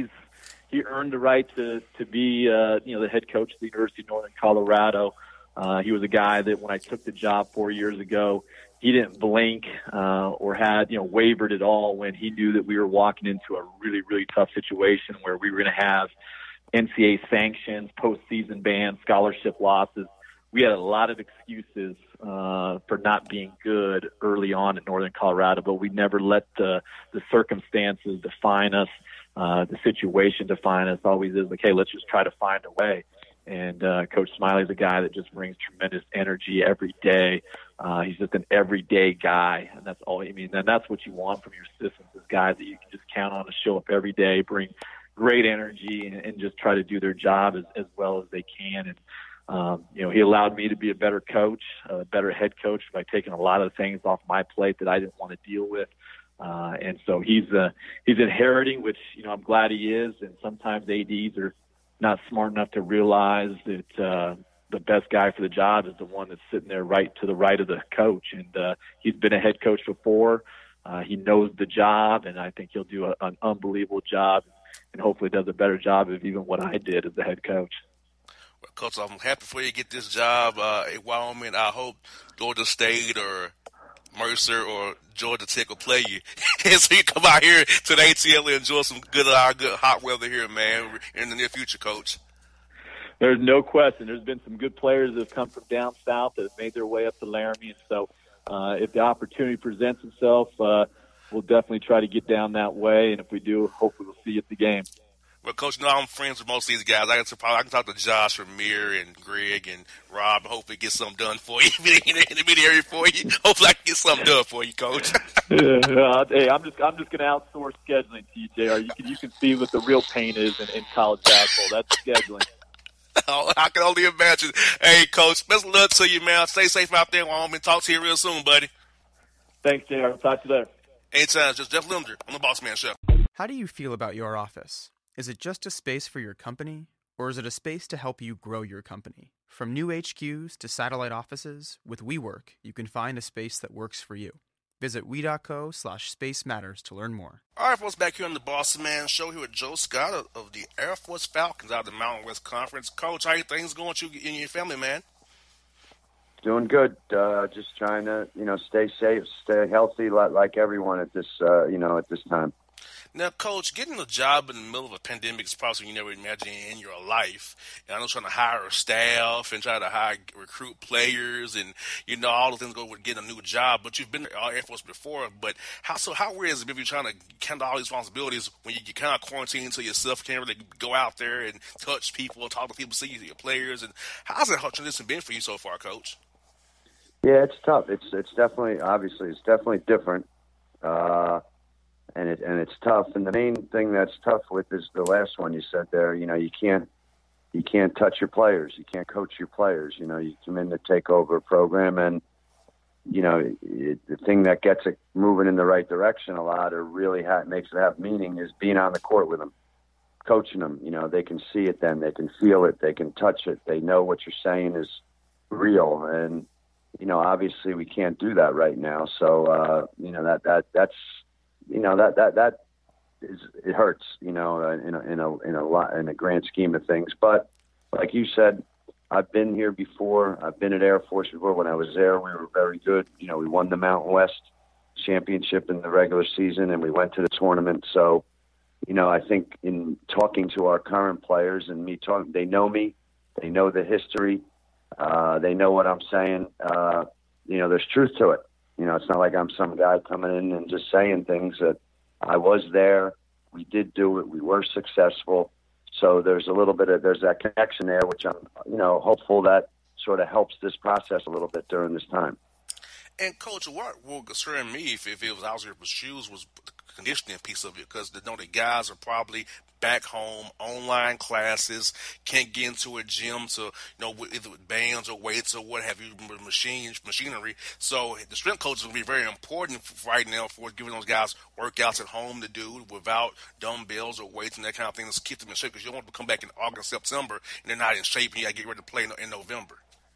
he earned the right to be the head coach of the University of Northern Colorado. He was a guy that when I took the job 4 years ago, he didn't blink or had wavered at all when he knew that we were walking into a really, really tough situation where we were going to have NCAA sanctions, postseason bans, scholarship losses. We had a lot of excuses for not being good early on in Northern Colorado, but we never let the circumstances define us, the situation define us. Always is like, hey, let's just try to find a way. And Coach Smiley's a guy that just brings tremendous energy every day. He's just an everyday guy, and that's all. I mean, and that's what you want from your assistants, is guys that you can just count on to show up every day, bring great energy, and just try to do their job as well as they can. And he allowed me to be a better coach, a better head coach, by taking a lot of things off my plate that I didn't want to deal with. And so he's inheriting, which I'm glad he is. And sometimes ADs are not smart enough to realize that the best guy for the job is the one that's sitting there right to the right of the coach. And he's been a head coach before. He knows the job, and I think he'll do an unbelievable job, and hopefully does a better job of even what I did as the head coach. Well, Coach, I'm happy for you to get this job at Wyoming. I hope Georgia State or Mercer or Georgia Tech will play you. And so you come out here to the ATL and enjoy some good hot weather here, man, in the near future, Coach. There's no question. There's been some good players that have come from down south that have made their way up to Laramie. And so if the opportunity presents itself, we'll definitely try to get down that way. And if we do, hopefully we'll see you at the game. Well, Coach, I'm friends with most of these guys. I can talk to Josh, Ramir, and Greg, and Rob, and hopefully get something done for you in the mid area for you. Hopefully I can get something done for you, Coach. Hey, I'm just going to outsource scheduling to you, JR. You can see what the real pain is in college basketball. That's scheduling. Oh, I can only imagine. Hey, Coach, best of luck to you, man. Stay safe out there in Wyoming. Talk to you real soon, buddy. Thanks, JR. I'll talk to you later. Anytime. Just Jeff Limder on the Boss Man Show. How do you feel about your office? Is it just a space for your company, or is it a space to help you grow your company? From new HQs to satellite offices, with WeWork, you can find a space that works for you. Visit we.co/Space Matters to learn more. All right, folks, back here on the Boss Man Show here with Joe Scott of the Air Force Falcons out of the Mountain West Conference. Coach, how are things going with you and your family, man? Doing good. Just trying to, stay safe, stay healthy, like everyone at this, at this time. Now, Coach, getting a job in the middle of a pandemic is probably something you never imagined in your life. And I know trying to hire a staff and try to recruit players and, all the things go with getting a new job. But you've been in the Air Force before. But how weird is it if you're trying to handle all these responsibilities when you kind of quarantine to yourself, can't really go out there and touch people, talk to people, see your players? And how's that transition been for you so far, Coach? Yeah, it's tough. It's definitely, obviously, it's definitely different. And it's tough. And the main thing that's tough with is the last one you said there. You can't touch your players. You can't coach your players. You come in to take over a program, and the thing that gets it moving in the right direction a lot, or really makes it have meaning, is being on the court with them, coaching them. They can see it, then they can feel it, they can touch it, they know what you're saying is real, and obviously we can't do that right now. So that's. That is, it hurts, in a grand scheme of things. But like you said, I've been here before. I've been at Air Force before. When I was there, we were very good. We won the Mountain West championship in the regular season, and we went to the tournament. So, I think in talking to our current players and me talking, they know me, they know the history, they know what I'm saying. There's truth to it. It's not like I'm some guy coming in and just saying things. That I was there. We did do it. We were successful. So there's there's that connection there, which I'm, hopeful that sort of helps this process a little bit during this time. And Coach, what will concern me if it was out here with shoes was the conditioning piece of it, because the guys are probably back home, online classes, can't get into a gym to, either with bands or weights or what have you, machinery. So the strength coach is going to be very important right now for giving those guys workouts at home to do without dumbbells or weights and that kind of thing to keep them in shape, because you don't want to come back in August, September, and they're not in shape and you got to get ready to play in November.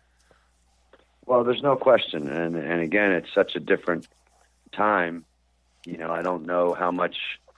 Well, there's no question. And again, it's such a different time. I don't know how much,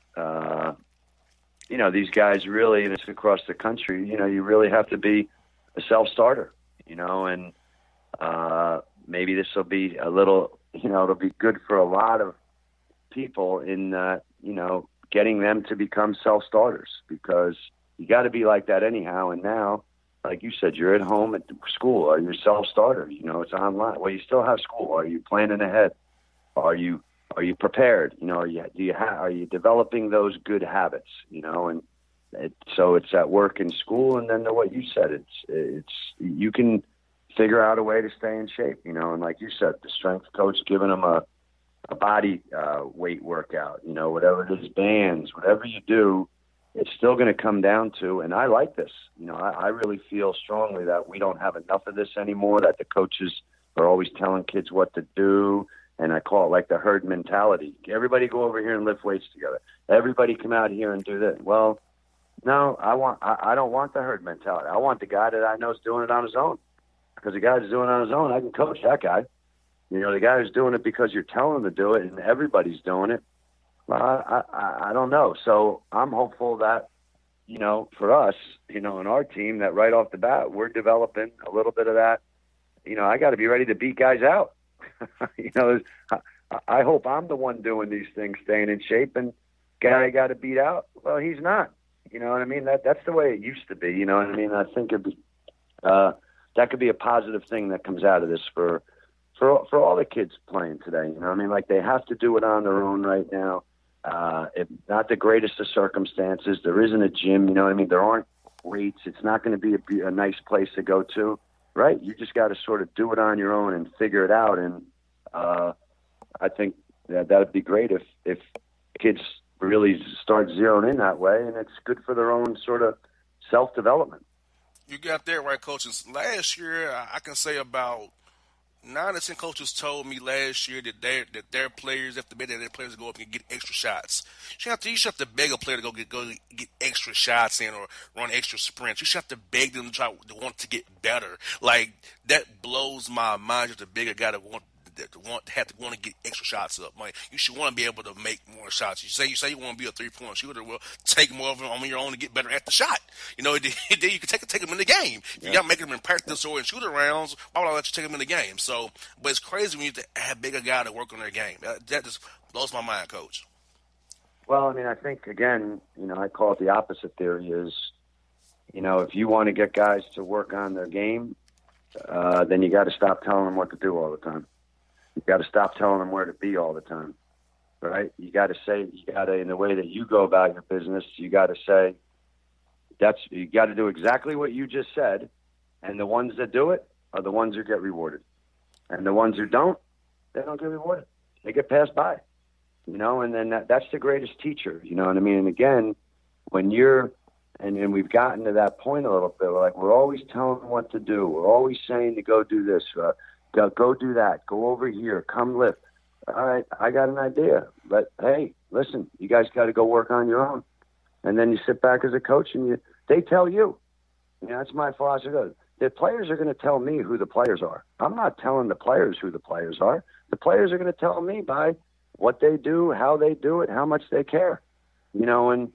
these guys really, and it's across the country, you really have to be a self-starter, and maybe this will be a little, it'll be good for a lot of people in, getting them to become self-starters, because you got to be like that anyhow. And now, like you said, you're at home at school. Are you a self-starter? It's online. Well, you still have school. Are you planning ahead? Are you prepared? Are you developing those good habits? So it's at work and school, and then what you said, it's you can figure out a way to stay in shape. And like you said, the strength coach giving them a body weight workout. Whatever it is, bands, whatever you do. It's still going to come down to, and I like this, I really feel strongly that we don't have enough of this anymore, that the coaches are always telling kids what to do, and I call it like the herd mentality. Everybody go over here and lift weights together. Everybody come out here and do this. Well, no, I don't want the herd mentality. I want the guy that I know is doing it on his own, because the guy who's doing it on his own, I can coach that guy. The guy who's doing it because you're telling him to do it and everybody's doing it, well, I don't know. So I'm hopeful that, for us, in our team, that right off the bat, we're developing a little bit of that. I got to be ready to beat guys out. I hope I'm the one doing these things, staying in shape, and guy got to beat out. Well, he's not. You know what I mean? That's the way it used to be. You know what I mean? I think that could be a positive thing that comes out of this for all the kids playing today. You know what I mean? Like, they have to do it on their own right now. If not the greatest of circumstances, there isn't a gym, you know what I mean? There aren't weights. It's not going to be a nice place to go to, right? You just got to sort of do it on your own and figure it out. And I think that would be great if kids really start zeroing in that way, and it's good for their own sort of self-development. You got that right, coaches. Last year, I can say about 9 to 10 coaches told me last year that their players, if their players go up and get extra shots. You should have to beg a player to go get extra shots in or run extra sprints. You should have to beg them to want to get better. Like, that blows my mind. Just a bigger guy that want have to want to get extra shots up. Like, you should want to be able to make more shots. You say you want to be a 3-point shooter. Well, take more of them on your own to get better at the shot. Then you can take them in the game. You got to make them in practice or in shooter rounds. Why would I let you take them in the game? So, but it's crazy when you have bigger guys to work on their game. That just blows my mind, Coach. Well, I mean, I think, again, I call it the opposite theory is, if you want to get guys to work on their game, then you got to stop telling them what to do all the time. You got to stop telling them where to be all the time, right? You got to in the way that you go about your business, you got to say, you got to do exactly what you just said, and the ones that do it are the ones who get rewarded. And the ones who don't, they don't get rewarded. They get passed by, and then that's the greatest teacher, you know what I mean? And again, when you're, and we've gotten to that point a little bit, like we're always telling them what to do. We're always saying to go do this, go do that, go over here, come lift. All right, I got an idea, but hey, listen, you guys got to go work on your own. And then you sit back as a coach and they tell you. That's my philosophy. The players are going to tell me who the players are. I'm not telling the players who the players are. The players are going to tell me by what they do, how they do it, how much they care. And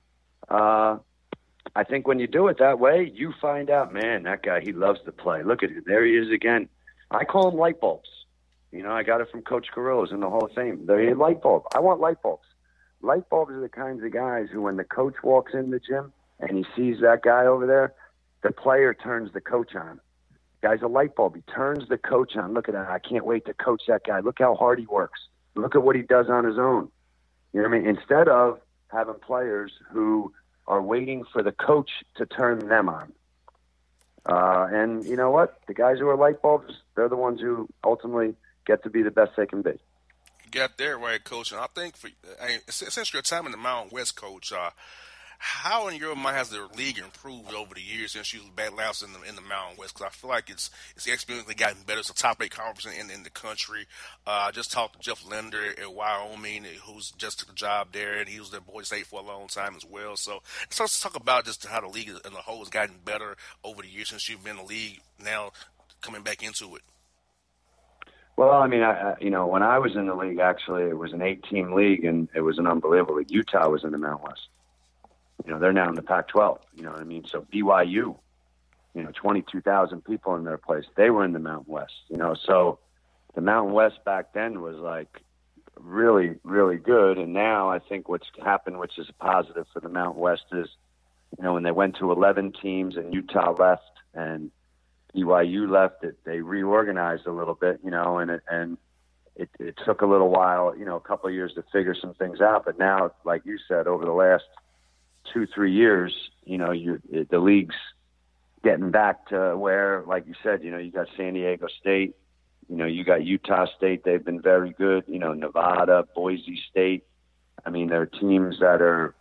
I think when you do it that way, you find out, man, that guy, he loves to play. Look at him. There he is again. I call them light bulbs. I got it from Coach Carrillo's in the Hall of Fame. They're a light bulb. I want light bulbs. Light bulbs are the kinds of guys who, when the coach walks in the gym and he sees that guy over there, the player turns the coach on. Guy's a light bulb. He turns the coach on. Look at that. I can't wait to coach that guy. Look how hard he works. Look at what he does on his own. You know what I mean? Instead of having players who are waiting for the coach to turn them on. And you know what? The guys who are light bulbs, they're the ones who ultimately get to be the best they can be. You got there right, Coach. And I think since your time in the Mountain West, Coach, how in your mind has the league improved over the years since you battled out in the Mountain West? Because I feel like it's exponentially gotten better. It's a top 8 conference in the country. I just talked to Jeff Linder at Wyoming, who's just took the job there, and he was at Boise State for a long time as well. So let's talk about just how the league as a whole has gotten better over the years since you've been in the league, now coming back into it. Well, I mean, when I was in the league, actually, it was an 8-team league, and it was an unbelievable league. Utah was in the Mountain West. They're now in the Pac-12, you know what I mean? So BYU, 22,000 people in their place. They were in the Mountain West, So the Mountain West back then was like really, really good. And now I think what's happened, which is a positive for the Mountain West, is, when they went to 11 teams and Utah left and BYU left, they reorganized a little bit, and it took a little while, a couple of years to figure some things out. But now, like you said, over the last 2-3 years, the league's getting back to where, like you said, you got San Diego State, you got Utah State. They've been very good. Nevada, Boise State. I mean, they're teams that are,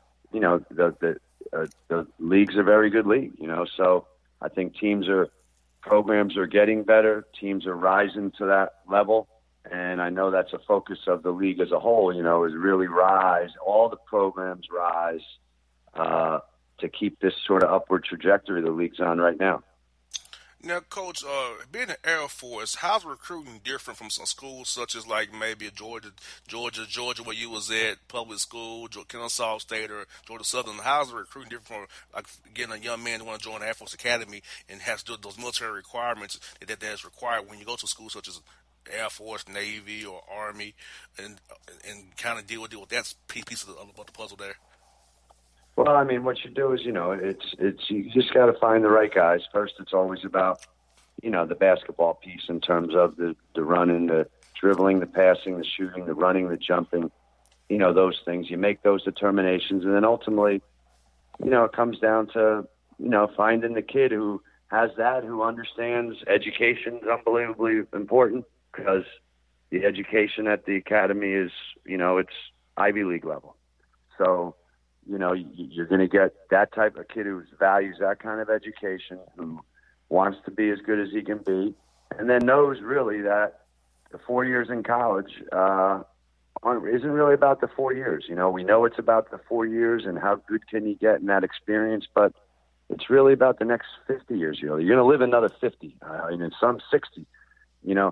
the league's a very good league. So I think programs are getting better. Teams are rising to that level. And I know that's a focus of the league as a whole, is really rise. All the programs rise to keep this sort of upward trajectory the league's on right now. Now, Coach, being in the Air Force, how's recruiting different from some schools such as like maybe Georgia, where you was at, public school, Kennesaw State or Georgia Southern? How's the recruiting different from like getting a young man to want to join the Air Force Academy and has to do those military requirements that is required when you go to schools such as Air Force, Navy, or Army, and kind of deal with that piece of the puzzle there? Well, I mean, what you do is, it's you just got to find the right guys. First, it's always about, the basketball piece in terms of the running, the dribbling, the passing, the shooting, the running, the jumping, those things. You make those determinations, and then ultimately, it comes down to, finding the kid who has that, who understands education is unbelievably important because the education at the academy is, it's Ivy League level. So, you're going to get that type of kid who values that kind of education, who wants to be as good as he can be, and then knows really that the 4 years in college isn't really about the 4 years. We know it's about the 4 years and how good can you get in that experience, but it's really about the next 50 years. You're going to live another 50, and some 60.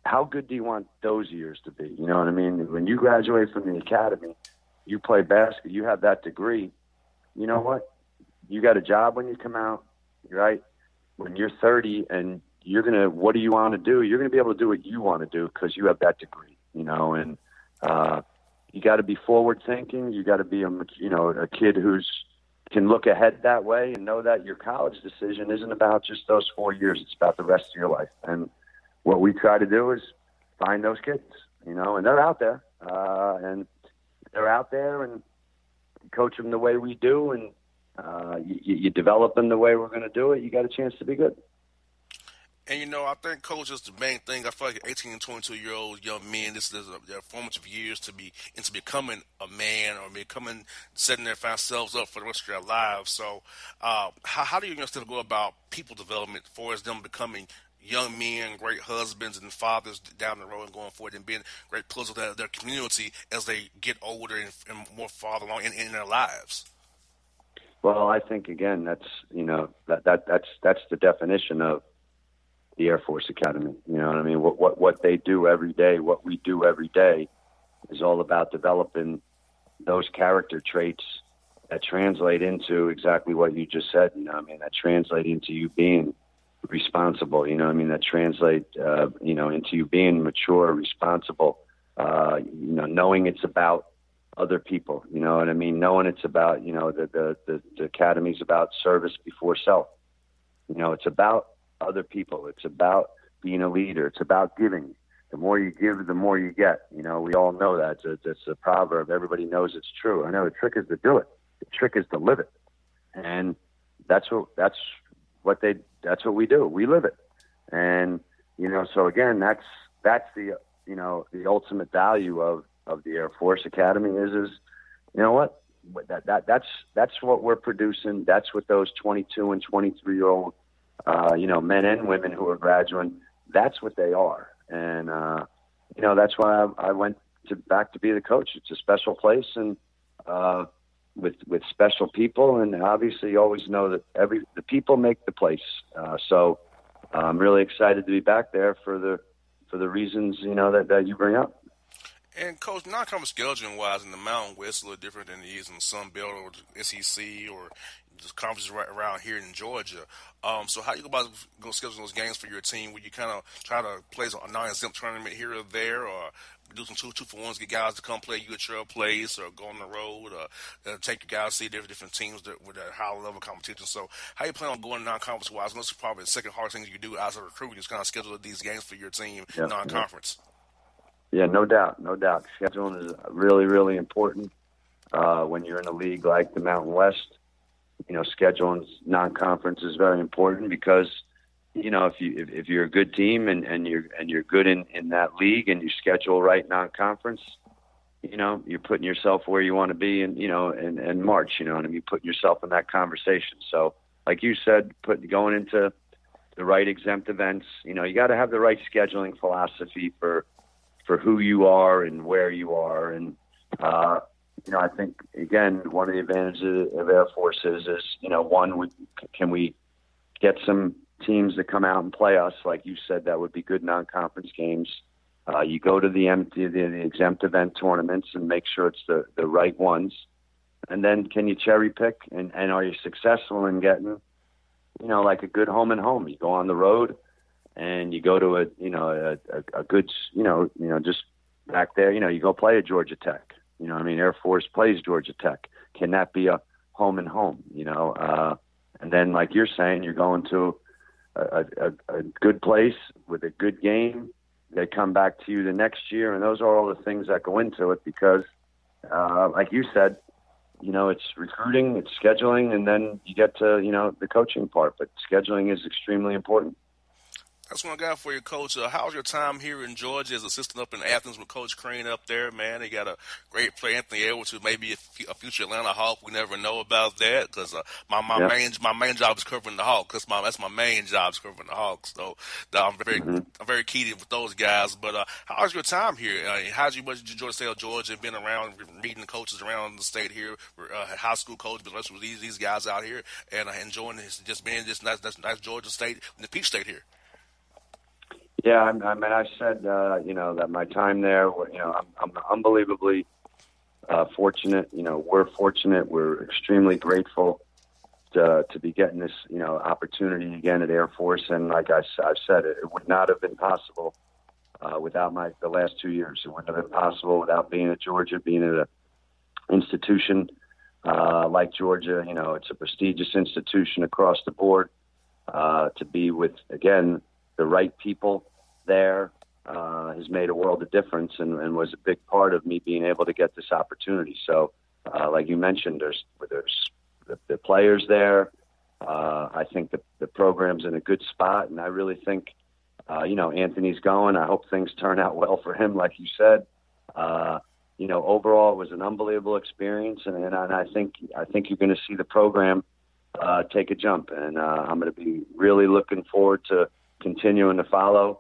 how good do you want those years to be? You know what I mean? When you graduate from the academy, you play basketball, you have that degree. You know what? You got a job when you come out, right? When you're 30 and what do you want to do? You're going to be able to do what you want to do because you have that degree, you know, and you got to be forward thinking. You got to be a kid who's can look ahead that way and know that your college decision isn't about just those 4 years. It's about the rest of your life. And what we try to do is find those kids, you know, and they're out there, and coach them the way we do, and you develop them the way we're going to do it. You got a chance to be good. And, you know, I think, Coach, is the main thing. I feel like 18 and 22-year-old young men, this is their formative years to becoming a man or setting their themselves up for the rest of their lives. So how do you still go about people development for as them becoming young men, great husbands and fathers down the road and going forward and being great pillars of their community as they get older and more farther along in their lives? Well, I think, again, that's the definition of the Air Force Academy. You know what I mean? What they do every day, what we do every day is all about developing those character traits that translate into exactly what you just said. You know what I mean? That translate into you being responsible, you know what I mean? That translate, into you being mature, responsible, knowing it's about other people, you know what I mean? Knowing it's about, the academy's about service before self. You know, it's about other people. It's about being a leader. It's about giving. The more you give, the more you get. You know, we all know that. It's a proverb. Everybody knows it's true. I know the trick is to do it. The trick is to live it. And that's what we do. We live it. And, so again, that's the, the ultimate value of the Air Force Academy is, you know what, that's what we're producing. That's what those 22 and 23-year-old, men and women who are graduating, that's what they are. And, that's why I went back to be the coach. It's a special place and, with special people. And obviously you always know that the people make the place. So I'm really excited to be back there for the reasons, that you bring up. And, Coach, non-conference scheduling-wise in the Mountain West, a little different than it is in the Sun Belt or the SEC or just conferences right around here in Georgia. So how you go about scheduling those games for your team? Would you kind of try to play a non-exempt tournament here or there, or do some two-for-ones, get guys to come play you at your place, or go on the road, or take your guys to see different teams with a high-level competition? So how you plan on going non-conference-wise? That's probably the second hardest thing you do as a recruit is kind of schedule these games for your team non-conference. Yeah, no doubt. Scheduling is really, really important when you're in a league like the Mountain West. Scheduling non-conference is very important because, if you're a good team and you're good in that league and you schedule right non-conference, you're putting yourself where you want to be in March, and you're putting yourself in that conversation. So, like you said, going into the right exempt events, you got to have the right scheduling philosophy for who you are and where you are. And, I think, again, one of the advantages of Air Force is can we get some teams that come out and play us? Like you said, that would be good non-conference games. You go to the exempt event tournaments and make sure it's the right ones. And then can you cherry pick and are you successful in getting, like a good home and home? You go on the road and you go to a good, just back there, you go play at Georgia Tech. Air Force plays Georgia Tech. Can that be a home and home? And then, like you're saying, you're going to a good place with a good game. They come back to you the next year, and those are all the things that go into it because, like you said, it's recruiting, it's scheduling, and then you get to, the coaching part. But scheduling is extremely important. That's one I got for you, Coach. How's your time here in Georgia as assistant up in Athens with Coach Crane up there, man? They got a great player, Anthony Edwards, who may be a future Atlanta Hawk. We never know about that because my main job is covering the Hawks. That's my main job is covering the Hawks. So I'm very keen with those guys. But how's your time here? How's you enjoy the state of Georgia? Been around meeting the coaches around the state here, high school coaches, but with these guys out here, and enjoying just being this nice Georgia state, the Peach State here. Yeah, I mean, I said, that my time there, I'm unbelievably fortunate. We're fortunate. We're extremely grateful to be getting this, opportunity again at Air Force. And like I've said, it would not have been possible without the last 2 years. It wouldn't have been possible without being at Georgia, being at an institution like Georgia. It's a prestigious institution across the board. To be with, again, the right people there has made a world of difference and was a big part of me being able to get this opportunity. So, like you mentioned, there's the players there. I think the program's in a good spot, and I really think, Anthony's going. I hope things turn out well for him, like you said. Overall, it was an unbelievable experience, and I think you're going to see the program take a jump, and I'm going to be really looking forward to continuing to follow,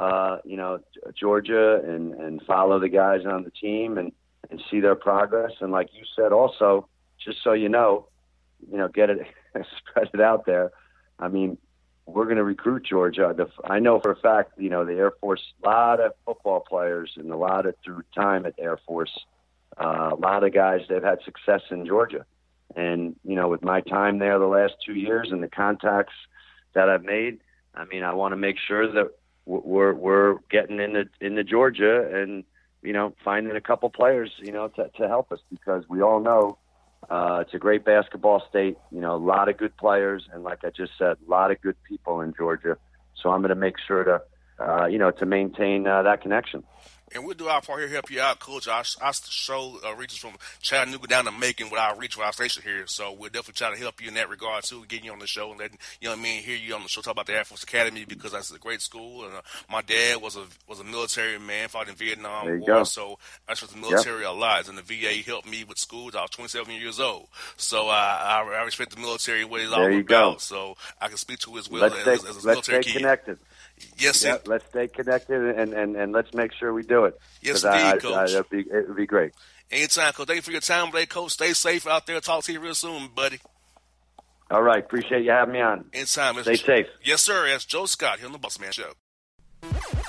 Georgia and follow the guys on the team and see their progress. And like you said, also, just so get it, spread it out there. I mean, we're going to recruit Georgia. I know for a fact, the Air Force, a lot of football players and a lot of through time at Air Force, a lot of guys that have had success in Georgia. And, with my time there the last 2 years and the contacts that I've made, I mean, I want to make sure that we're getting into Georgia and, finding a couple players, to help us, because we all know it's a great basketball state, a lot of good players. And like I just said, a lot of good people in Georgia. So I'm going to make sure to maintain that connection. And we'll do our part here to help you out, Coach. Our show reaches from Chattanooga down to Macon with our reach with our station here. So we'll definitely try to help you in that regard, too, getting you on the show and letting, hear you on the show talk about the Air Force Academy, because that's a great school. And my dad was a military man, fought in Vietnam War. Go. So I was in the military a lot. And the VA helped me with schools. I was 27 years old. So I respect the military and what it's all about. So I can speak to it as well as a military kid. Let's stay connected. Yes, yeah, let's stay connected and let's make sure we do it. Yes, indeed, Coach. It would be great. Anytime, Coach. Thank you for your time today, Coach. Stay safe out there. Talk to you real soon, buddy. All right. Appreciate you having me on. Anytime. Stay safe. Yes, sir. That's Joe Scott here on the Boss Man Show.